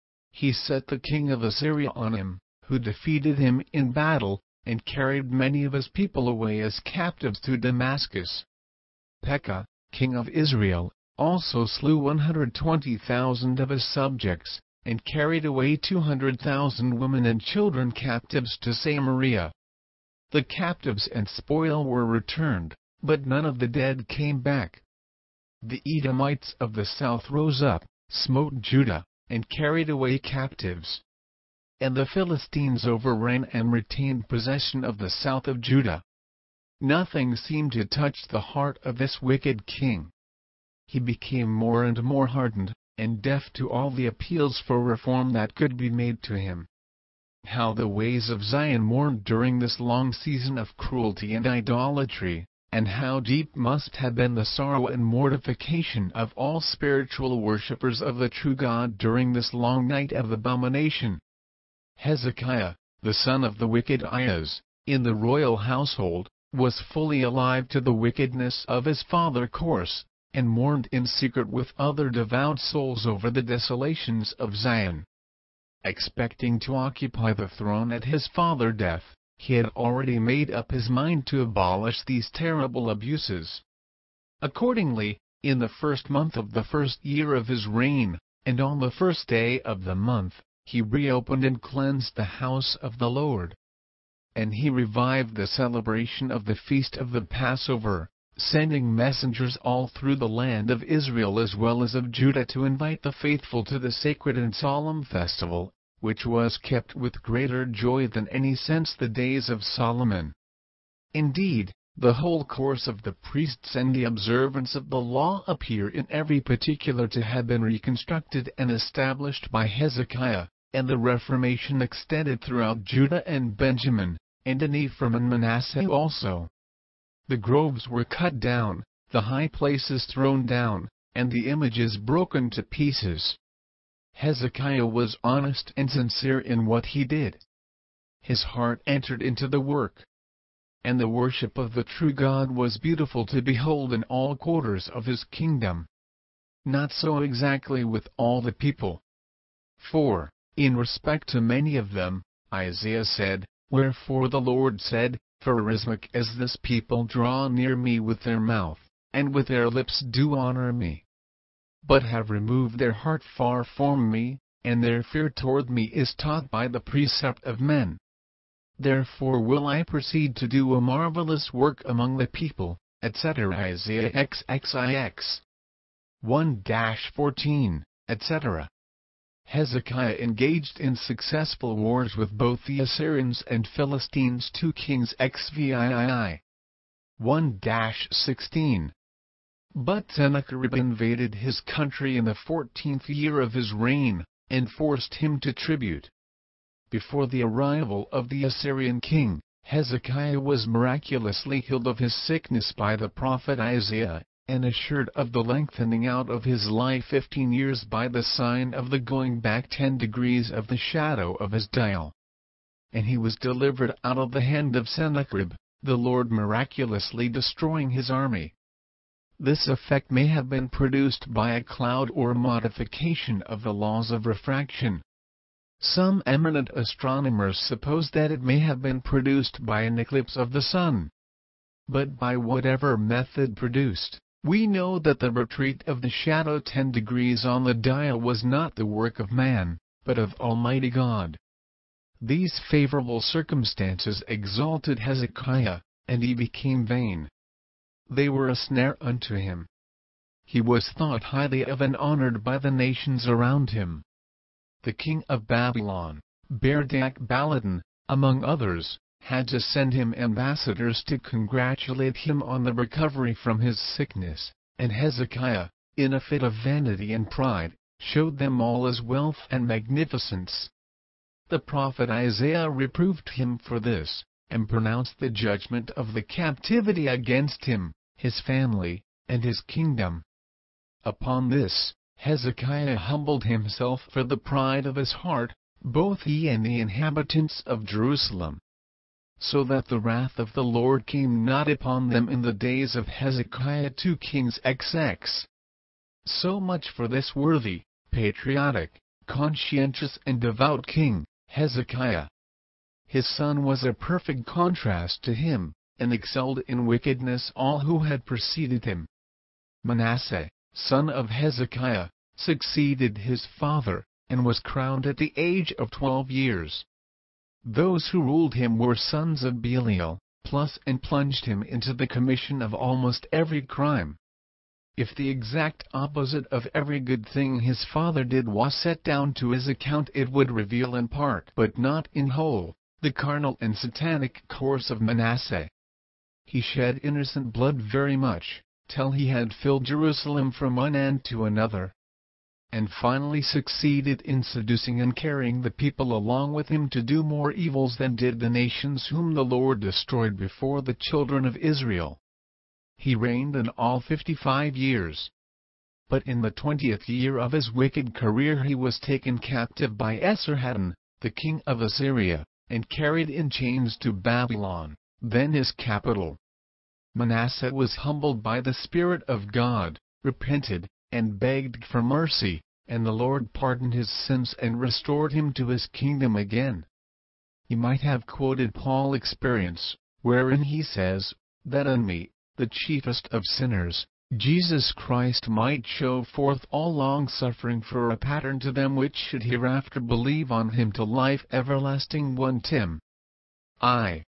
He set the king of Assyria on him, who defeated him in battle, and carried many of his people away as captives to Damascus. Pekah, king of Israel, also slew one hundred twenty thousand of his subjects, and carried away two hundred thousand women and children captives to Samaria. The captives and spoil were returned, but none of the dead came back. The Edomites of the south rose up, smote Judah, and carried away captives. And the Philistines overran and retained possession of the south of Judah. Nothing seemed to touch the heart of this wicked king. He became more and more hardened, and deaf to all the appeals for reform that could be made to him. How the ways of Zion mourned during this long season of cruelty and idolatry, and how deep must have been the sorrow and mortification of all spiritual worshippers of the true God during this long night of abomination. Hezekiah, the son of the wicked Ahaz, in the royal household, was fully alive to the wickedness of his father Korah, and mourned in secret with other devout souls over the desolations of Zion. Expecting to occupy the throne at his father's death, he had already made up his mind to abolish these terrible abuses. Accordingly, in the first month of the first year of his reign, and on the first day of the month, he reopened and cleansed the house of the Lord. And he revived the celebration of the feast of the Passover, sending messengers all through the land of Israel as well as of Judah to invite the faithful to the sacred and solemn festival, which was kept with greater joy than any since the days of Solomon. Indeed, the whole course of the priests and the observance of the law appear in every particular to have been reconstructed and established by Hezekiah, and the Reformation extended throughout Judah and Benjamin, and in Ephraim and Manasseh also. The groves were cut down, the high places thrown down, and the images broken to pieces. Hezekiah was honest and sincere in what he did. His heart entered into the work. And the worship of the true God was beautiful to behold in all quarters of his kingdom. Not so exactly with all the people. For, in respect to many of them, Isaiah said, "Wherefore the Lord said, Forasmuch as this people draw near me with their mouth, and with their lips do honor me, but have removed their heart far from me, and their fear toward me is taught by the precept of men. Therefore will I proceed to do a marvelous work among the people," et cetera. Isaiah sixty-six, one fourteen, et cetera. Hezekiah engaged in successful wars with both the Assyrians and Philistines. two Kings sixteen, one sixteen. But Sennacherib invaded his country in the fourteenth year of his reign, and forced him to tribute. Before the arrival of the Assyrian king, Hezekiah was miraculously healed of his sickness by the prophet Isaiah, and assured of the lengthening out of his life fifteen years by the sign of the going back ten degrees of the shadow of his dial. And he was delivered out of the hand of Sennacherib, the Lord miraculously destroying his army. This effect may have been produced by a cloud or a modification of the laws of refraction. Some eminent astronomers suppose that it may have been produced by an eclipse of the sun. But by whatever method produced, we know that the retreat of the shadow ten degrees on the dial was not the work of man, but of Almighty God. These favorable circumstances exalted Hezekiah, and he became vain. They were a snare unto him. He was thought highly of and honored by the nations around him. The king of Babylon, Merodach-Baladan, among others, had to send him ambassadors to congratulate him on the recovery from his sickness, and Hezekiah, in a fit of vanity and pride, showed them all his wealth and magnificence. The prophet Isaiah reproved him for this, and pronounced the judgment of the captivity against him, his family, and his kingdom. Upon this, Hezekiah humbled himself for the pride of his heart, both he and the inhabitants of Jerusalem, so that the wrath of the Lord came not upon them in the days of Hezekiah. two Kings xx. So much for this worthy, patriotic, conscientious and devout king, Hezekiah. His son was a perfect contrast to him, and excelled in wickedness all who had preceded him. Manasseh, son of Hezekiah, succeeded his father, and was crowned at the age of twelve years. Those who ruled him were sons of Belial, plus and plunged him into the commission of almost every crime. If the exact opposite of every good thing his father did was set down to his account, it would reveal in part, but not in whole, the carnal and satanic course of Manasseh. He shed innocent blood very much, till he had filled Jerusalem from one end to another, and finally succeeded in seducing and carrying the people along with him to do more evils than did the nations whom the Lord destroyed before the children of Israel. He reigned in all fifty-five years. But in the twentieth year of his wicked career he was taken captive by Esarhaddon, the king of Assyria, and carried in chains to Babylon, then his capital. Manasseh was humbled by the Spirit of God, repented, and begged for mercy, and the Lord pardoned his sins and restored him to his kingdom again. He might have quoted Paul's experience, wherein he says, that in me, the chiefest of sinners, Jesus Christ might show forth all long-suffering for a pattern to them which should hereafter believe on him to life everlasting. First Timothy I.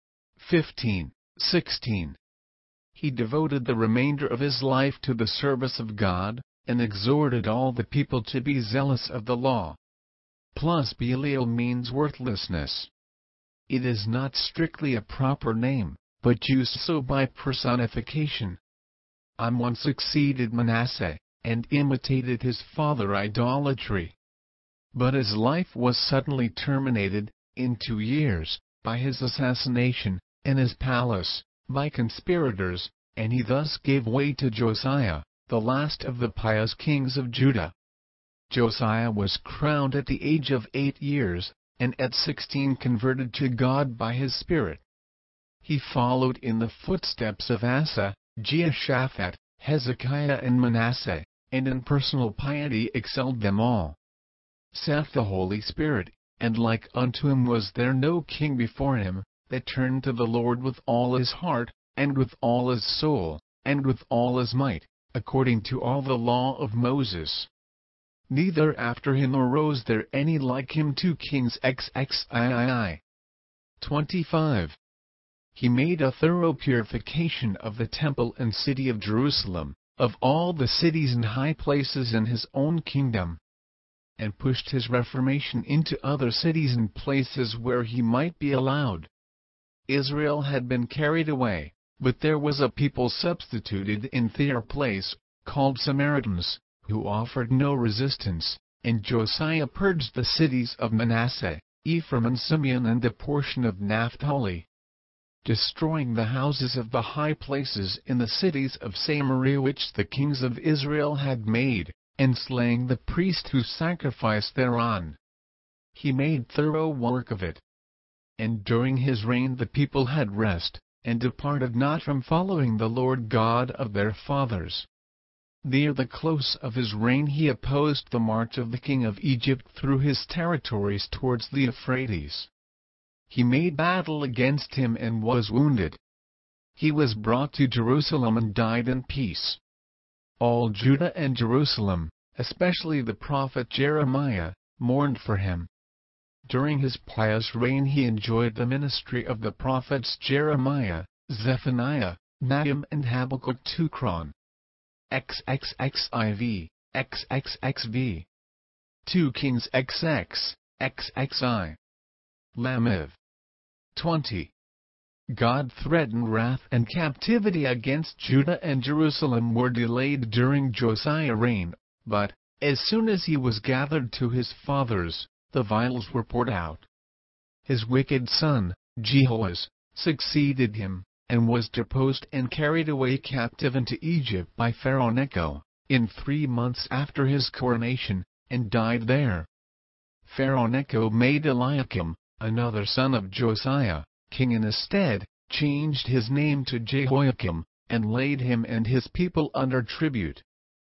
fifteen, sixteen. He devoted the remainder of his life to the service of God, and exhorted all the people to be zealous of the law. Plus Belial means worthlessness. It is not strictly a proper name, but used so by personification. Ammon succeeded Manasseh, and imitated his father idolatry. But his life was suddenly terminated, in two years, by his assassination, and his palace, by conspirators, and he thus gave way to Josiah, the last of the pious kings of Judah. Josiah was crowned at the age of eight years, and at sixteen converted to God by his Spirit. He followed in the footsteps of Asa, Jehoshaphat, Hezekiah and Manasseh, and in personal piety excelled them all. Saith the Holy Spirit, and like unto him was there no king before him, that turned to the Lord with all his heart, and with all his soul, and with all his might, according to all the law of Moses. Neither after him arose there any like him. Two Kings twenty-five. twenty-five. He made a thorough purification of the temple and city of Jerusalem, of all the cities and high places in his own kingdom, and pushed his reformation into other cities and places where he might be allowed. Israel had been carried away, but there was a people substituted in their place, called Samaritans, who offered no resistance, and Josiah purged the cities of Manasseh, Ephraim and Simeon and a portion of Naphtali, destroying the houses of the high places in the cities of Samaria which the kings of Israel had made, and slaying the priest who sacrificed thereon. He made thorough work of it. And during his reign the people had rest, and departed not from following the Lord God of their fathers. Near the close of his reign he opposed the march of the king of Egypt through his territories towards the Euphrates. He made battle against him and was wounded. He was brought to Jerusalem and died in peace. All Judah and Jerusalem, especially the prophet Jeremiah, mourned for him. During his pious reign he enjoyed the ministry of the prophets Jeremiah, Zephaniah, Nahum and Habakkuk. Two Chron. XXXIV, XXXV. Two Kings X X, X X I. Lamiv. twenty. God threatened wrath and captivity against Judah and Jerusalem were delayed during Josiah's reign, but, as soon as he was gathered to his fathers, the vials were poured out. His wicked son, Jehoahaz, succeeded him, and was deposed and carried away captive into Egypt by Pharaoh Necho, in three months after his coronation, and died there. Pharaoh Necho made Eliakim, another son of Josiah, king in his stead, changed his name to Jehoiakim, and laid him and his people under tribute.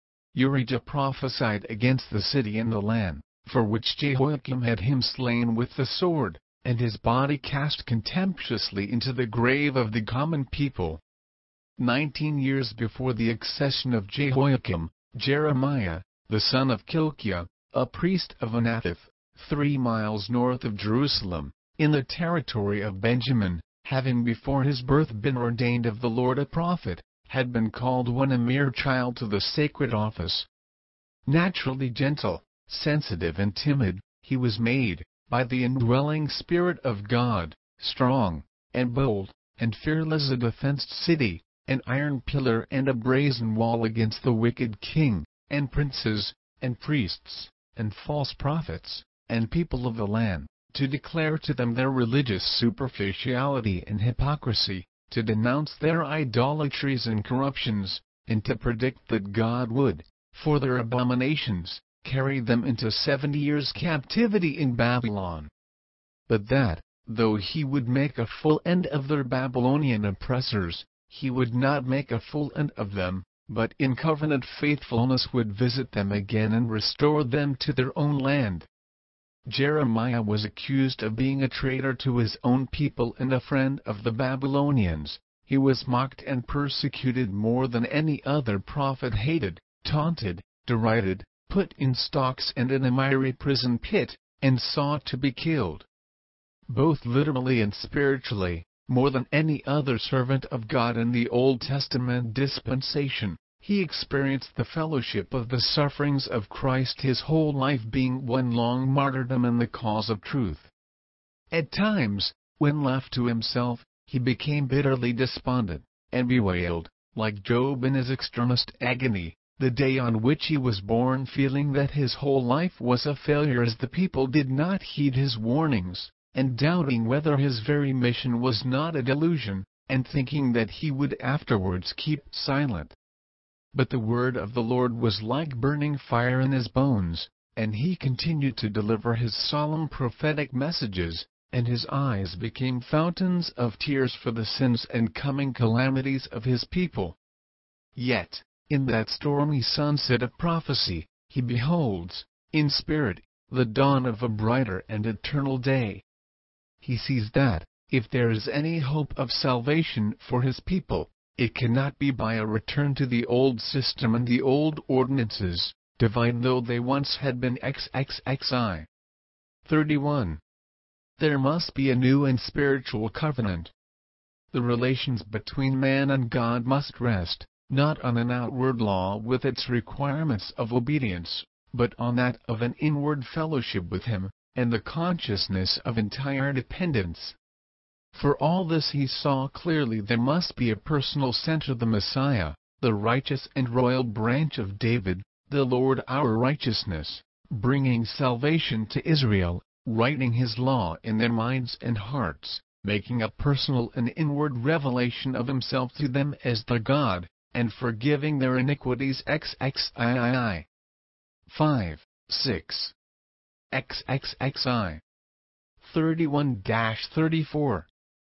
Urijah prophesied against the city and the land, for which Jehoiakim had him slain with the sword, and his body cast contemptuously into the grave of the common people. Nineteen years before the accession of Jehoiakim, Jeremiah, the son of Kilkiah, a priest of Anathoth, three miles north of Jerusalem, in the territory of Benjamin, having before his birth been ordained of the Lord a prophet, had been called when a mere child to the sacred office. Naturally gentle, sensitive and timid, he was made, by the indwelling Spirit of God, strong, and bold, and fearless, a defenced city, an iron pillar and a brazen wall against the wicked king, and princes, and priests, and false prophets, and people of the land, to declare to them their religious superficiality and hypocrisy, to denounce their idolatries and corruptions, and to predict that God would, for their abominations, carry them into seventy years' captivity in Babylon. But that, though he would make a full end of their Babylonian oppressors, he would not make a full end of them, but in covenant faithfulness would visit them again and restore them to their own land. Jeremiah was accused of being a traitor to his own people and a friend of the Babylonians. He was mocked and persecuted more than any other prophet, hated, taunted, derided, put in stocks and in a miry prison pit, and sought to be killed. Both literally and spiritually, more than any other servant of God in the Old Testament dispensation, he experienced the fellowship of the sufferings of Christ, his whole life being one long martyrdom in the cause of truth. At times, when left to himself, he became bitterly despondent, and bewailed, like Job in his extremest agony, the day on which he was born, feeling that his whole life was a failure as the people did not heed his warnings, and doubting whether his very mission was not a delusion, and thinking that he would afterwards keep silent. But the word of the Lord was like burning fire in his bones, and he continued to deliver his solemn prophetic messages, and his eyes became fountains of tears for the sins and coming calamities of his people. Yet, in that stormy sunset of prophecy, he beholds, in spirit, the dawn of a brighter and eternal day. He sees that, if there is any hope of salvation for his people, it cannot be by a return to the old system and the old ordinances, divine though they once had been. XXXI. thirty-one. There must be a new and spiritual covenant. The relations between man and God must rest, not on an outward law with its requirements of obedience, but on that of an inward fellowship with him, and the consciousness of entire dependence. For all this he saw clearly there must be a personal center, the Messiah, the righteous and royal branch of David, the Lord our righteousness, bringing salvation to Israel, writing his law in their minds and hearts, making a personal and inward revelation of himself to them as their God, and forgiving their iniquities. XXII. five, six. XXXI. thirty-one to thirty-four.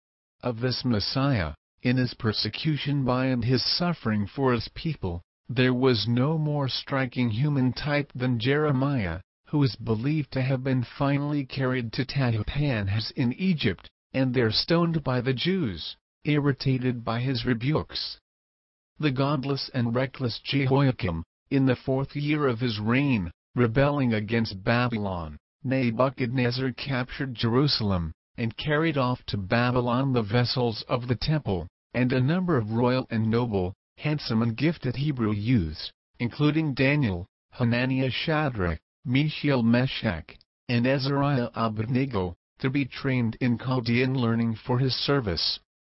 Of this Messiah, in his persecution by and his suffering for his people, there was no more striking human type than Jeremiah, who is believed to have been finally carried to Tahpanhes in Egypt, and there stoned by the Jews, irritated by his rebukes. The godless and reckless Jehoiakim, in the fourth year of his reign, rebelling against Babylon, Nebuchadnezzar captured Jerusalem, and carried off to Babylon the vessels of the temple, and a number of royal and noble, handsome and gifted Hebrew youths, including Daniel, Hananiah, Shadrach, Mishael, Meshach, and Azariah, Abednego, to be trained in Chaldean learning for his service.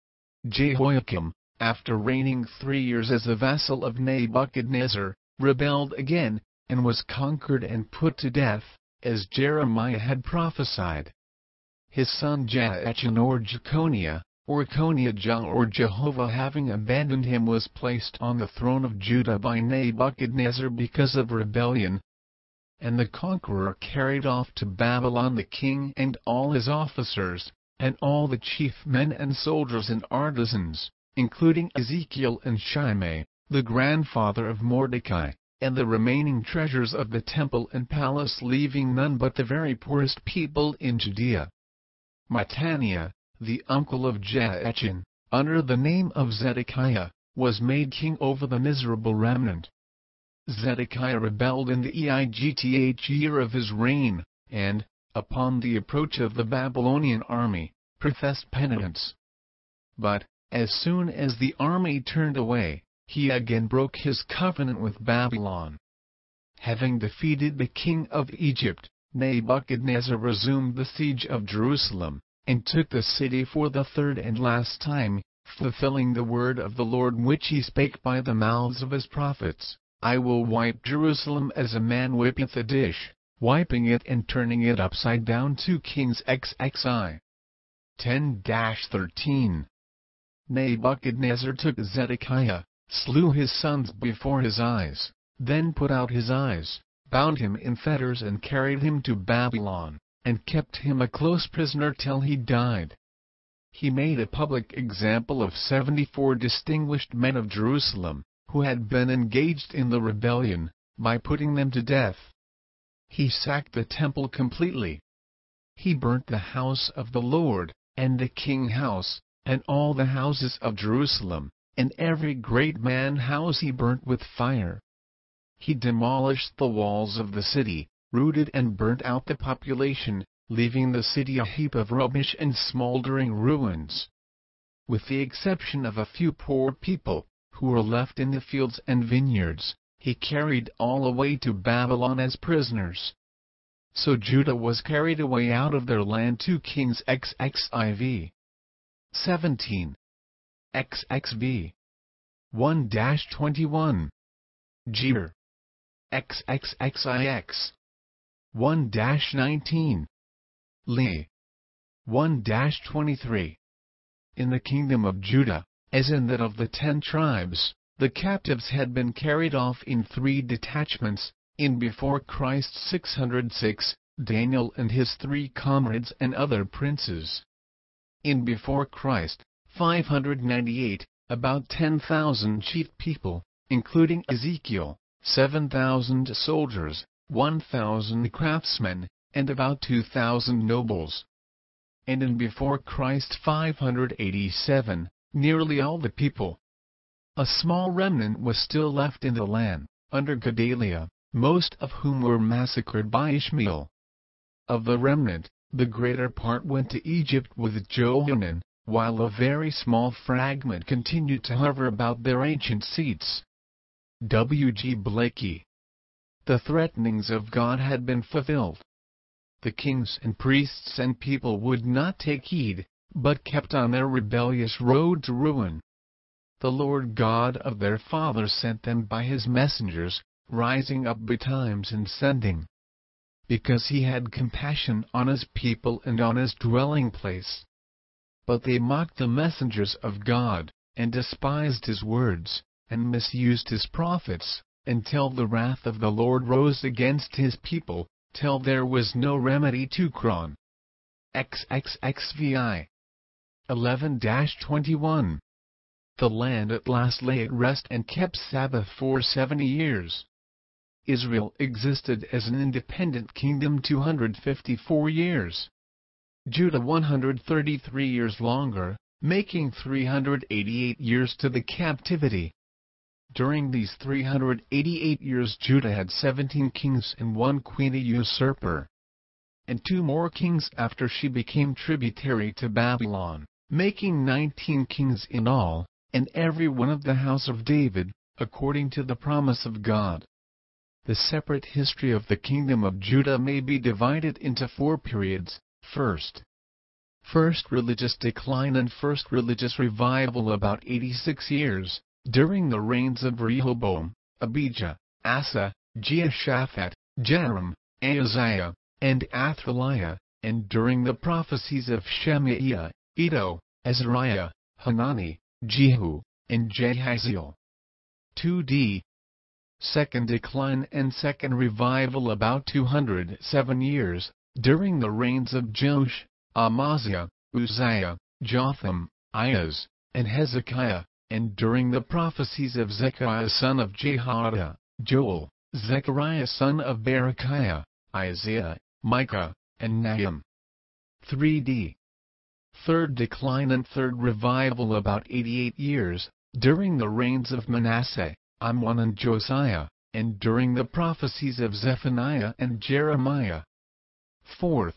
Jehoiakim, after reigning three years as a vassal of Nebuchadnezzar, rebelled again, and was conquered and put to death, as Jeremiah had prophesied. His son Joachim or Jeconiah, or Coniah or Jehovah, having abandoned him, was placed on the throne of Judah by Nebuchadnezzar because of rebellion. And the conqueror carried off to Babylon the king and all his officers, and all the chief men and soldiers and artisans, including Ezekiel and Shimei, the grandfather of Mordecai, and the remaining treasures of the temple and palace, leaving none but the very poorest people in Judea. Mattaniah, the uncle of Joachim, under the name of Zedekiah, was made king over the miserable remnant. Zedekiah rebelled in the eigth year of his reign, and, upon the approach of the Babylonian army, professed penitence. But, as soon as the army turned away, he again broke his covenant with Babylon. Having defeated the king of Egypt, Nebuchadnezzar resumed the siege of Jerusalem, and took the city for the third and last time, fulfilling the word of the Lord which he spake by the mouths of his prophets, I will wipe Jerusalem as a man wipeth a dish, wiping it and turning it upside down. two Kings XXI. ten to thirteen. Nebuchadnezzar took Zedekiah, slew his sons before his eyes, then put out his eyes, bound him in fetters and carried him to Babylon, and kept him a close prisoner till he died. He made a public example of seventy-four distinguished men of Jerusalem, who had been engaged in the rebellion, by putting them to death. He sacked the temple completely. He burnt the house of the Lord, and the king's house, and all the houses of Jerusalem, and every great man house he burnt with fire. He demolished the walls of the city, rooted and burnt out the population, leaving the city a heap of rubbish and smoldering ruins. With the exception of a few poor people, who were left in the fields and vineyards, he carried all away to Babylon as prisoners. So Judah was carried away out of their land. two Kings xxiv. seventeen. X X V. one twenty-one. Jer. XXXIX. one nineteen. Lee. one twenty-three. In the kingdom of Judah, as in that of the ten tribes, the captives had been carried off in three detachments, in before Christ six hundred six, Daniel and his three comrades and other princes. In before Christ, five hundred ninety-eight, about ten thousand chief people, including Ezekiel, seven thousand soldiers, one thousand craftsmen, and about two thousand nobles. And in before Christ five hundred eighty-seven, nearly all the people. A small remnant was still left in the land, under Gedaliah, most of whom were massacred by Ishmael. Of the remnant, the greater part went to Egypt with Johanan, while a very small fragment continued to hover about their ancient seats. W G Blakey. The threatenings of God had been fulfilled. The kings and priests and people would not take heed, but kept on their rebellious road to ruin. The Lord God of their fathers sent them by his messengers, rising up betimes and sending. Because he had compassion on his people and on his dwelling place. But they mocked the messengers of God, and despised his words, and misused his prophets, until the wrath of the Lord rose against his people, till there was no remedy to Cron. X X X V I. eleven twenty-one. The land at last lay at rest and kept Sabbath for seventy years. Israel existed as an independent kingdom two hundred fifty-four years. Judah one hundred thirty-three years longer, making three hundred eighty-eight years to the captivity. During these three hundred eighty-eight years Judah had seventeen kings and one queen, a usurper, and two more kings after she became tributary to Babylon, making nineteen kings in all, and every one of the house of David, according to the promise of God. The separate history of the kingdom of Judah may be divided into four periods. First, first religious decline and first religious revival, about eighty-six years, during the reigns of Rehoboam, Abijah, Asa, Jehoshaphat, Joram, Ahaziah, and Athaliah, and during the prophecies of Shemaiah, Iddo, Azariah, Hanani, Jehu, and Jehaziel. two D. Second decline and second revival, about two hundred seven years, during the reigns of Joash, Amaziah, Uzziah, Jotham, Ahaz, and Hezekiah, and during the prophecies of Zechariah son of Jehoiada, Joel, Zechariah son of Berechiah, Isaiah, Micah, and Nahum. three D. Third decline and third revival, about eighty-eight years, during the reigns of Manasseh, Amon and Josiah, and during the prophecies of Zephaniah and Jeremiah. Fourth,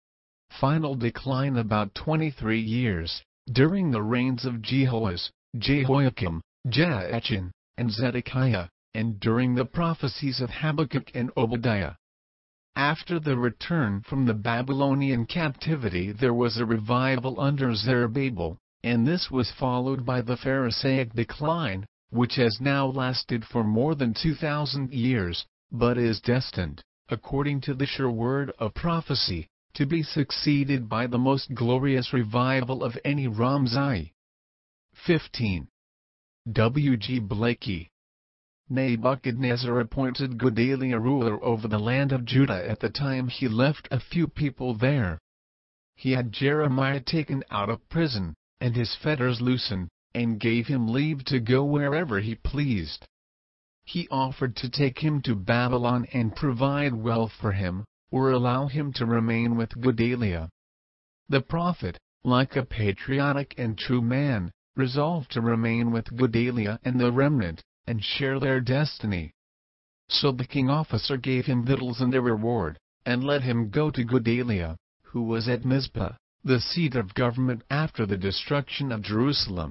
final decline, about twenty-three years, during the reigns of Jehoahaz, Jehoiakim, Jehoiachin, and Zedekiah, and during the prophecies of Habakkuk and Obadiah. After the return from the Babylonian captivity there was a revival under Zerubbabel, and this was followed by the Pharisaic decline, which has now lasted for more than two thousand years, but is destined, according to the sure word of prophecy, to be succeeded by the most glorious revival of any Ramzai. fifteen. W G Blakey. Nebuchadnezzar appointed Gedaliah ruler over the land of Judah at the time he left a few people there. He had Jeremiah taken out of prison, and his fetters loosened, and gave him leave to go wherever he pleased. He offered to take him to Babylon and provide wealth for him, or allow him to remain with Gedaliah. The prophet, like a patriotic and true man, resolved to remain with Gedaliah and the remnant, and share their destiny. So the king officer gave him victuals and a reward, and let him go to Gedaliah, who was at Mizpah, the seat of government after the destruction of Jerusalem.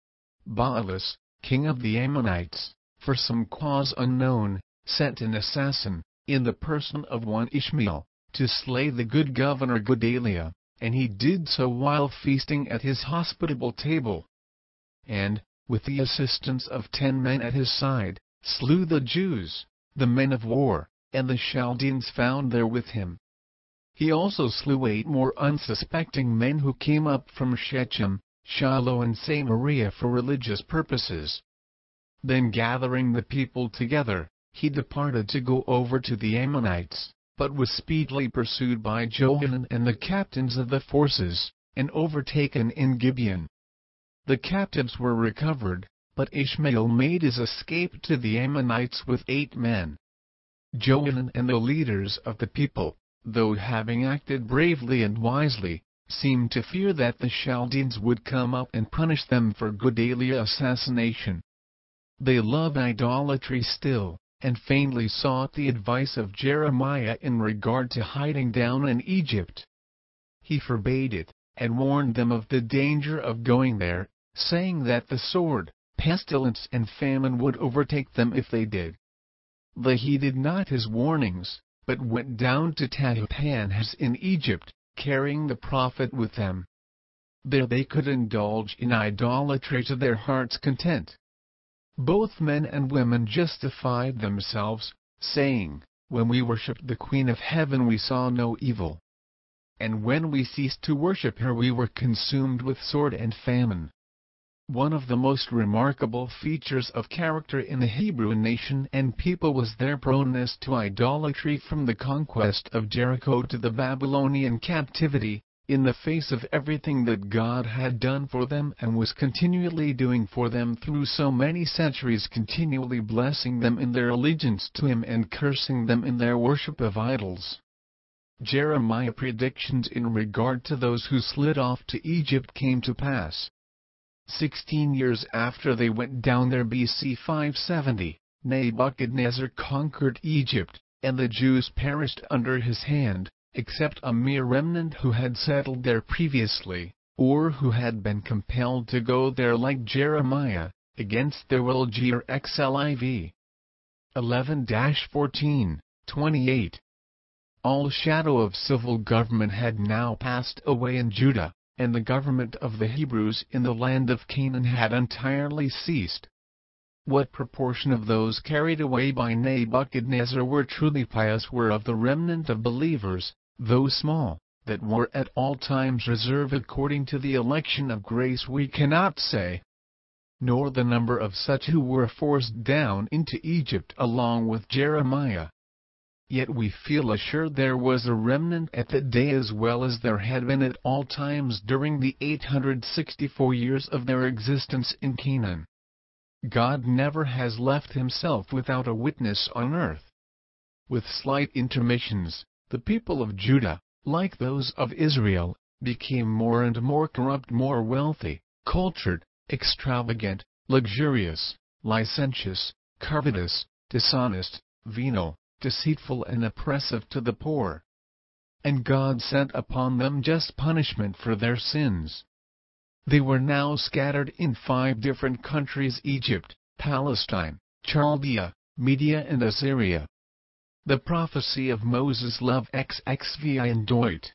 Baalis, king of the Ammonites, for some cause unknown, sent an assassin, in the person of one Ishmael, to slay the good governor Gedaliah, and he did so while feasting at his hospitable table. And, with the assistance of ten men at his side, slew the Jews, the men of war, and the Chaldeans found there with him. He also slew eight more unsuspecting men who came up from Shechem, Shiloh and Samaria for religious purposes. Then gathering the people together, he departed to go over to the Ammonites, but was speedily pursued by Johanan and the captains of the forces, and overtaken in Gibeon. The captives were recovered, but Ishmael made his escape to the Ammonites with eight men. Johanan and the leaders of the people, though having acted bravely and wisely, seemed to fear that the Chaldeans would come up and punish them for Gedaliah's assassination. They loved idolatry still, and faintly sought the advice of Jeremiah in regard to hiding down in Egypt. He forbade it, and warned them of the danger of going there, saying that the sword, pestilence and famine would overtake them if they did. They heeded not his warnings, but went down to Tahpanhes in Egypt, carrying the prophet with them. There they could indulge in idolatry to their heart's content. Both men and women justified themselves, saying, "When we worshipped the Queen of Heaven we saw no evil. And when we ceased to worship her we were consumed with sword and famine." One of the most remarkable features of character in the Hebrew nation and people was their proneness to idolatry from the conquest of Jericho to the Babylonian captivity, in the face of everything that God had done for them and was continually doing for them through so many centuries, continually blessing them in their allegiance to Him and cursing them in their worship of idols. Jeremiah's predictions in regard to those who slid off to Egypt came to pass. Sixteen years after they went down there B C five seventy, Nebuchadnezzar conquered Egypt, and the Jews perished under his hand, except a mere remnant who had settled there previously, or who had been compelled to go there like Jeremiah, against their will. G R X L I V eleven fourteen twenty-eight. All shadow of civil government had now passed away in Judah, and the government of the Hebrews in the land of Canaan had entirely ceased. What proportion of those carried away by Nebuchadnezzar were truly pious were of the remnant of believers, though small, that were at all times reserved according to the election of grace we cannot say, nor the number of such who were forced down into Egypt along with Jeremiah. Yet we feel assured there was a remnant at that day as well as there had been at all times during the eight hundred sixty-four years of their existence in Canaan. God never has left Himself without a witness on earth. With slight intermissions, the people of Judah, like those of Israel, became more and more corrupt, more wealthy, cultured, extravagant, luxurious, licentious, covetous, dishonest, venal, deceitful and oppressive to the poor. And God sent upon them just punishment for their sins. They were now scattered in five different countries: Egypt, Palestine, Chaldea, Media and Assyria. The prophecy of Moses Love X X V I and Deutt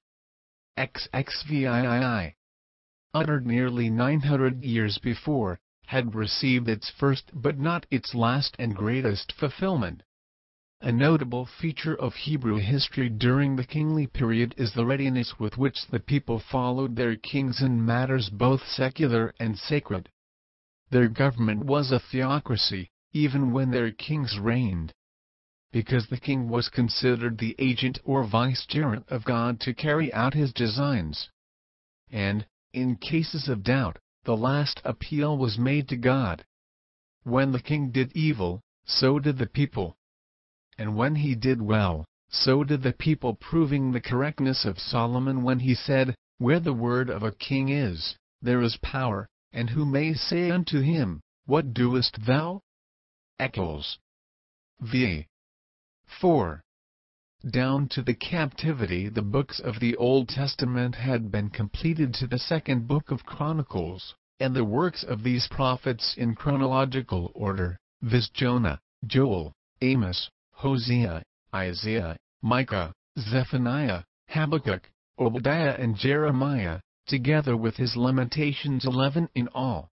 X X V I, uttered nearly nine hundred years before, had received its first but not its last and greatest fulfillment. A notable feature of Hebrew history during the kingly period is the readiness with which the people followed their kings in matters both secular and sacred. Their government was a theocracy, even when their kings reigned. Because the king was considered the agent or vicegerent of God to carry out His designs. And, in cases of doubt, the last appeal was made to God. When the king did evil, so did the people. And when he did well, so did the people, proving the correctness of Solomon when he said, Where the word of a king is, there is power, and who may say unto him, What doest thou? Eccles. V. four. Down to the captivity the books of the Old Testament had been completed to the second book of Chronicles, and the works of these prophets in chronological order, viz. Jonah, Joel, Amos, Hosea, Isaiah, Micah, Zephaniah, Habakkuk, Obadiah and Jeremiah, together with his Lamentations eleven in all.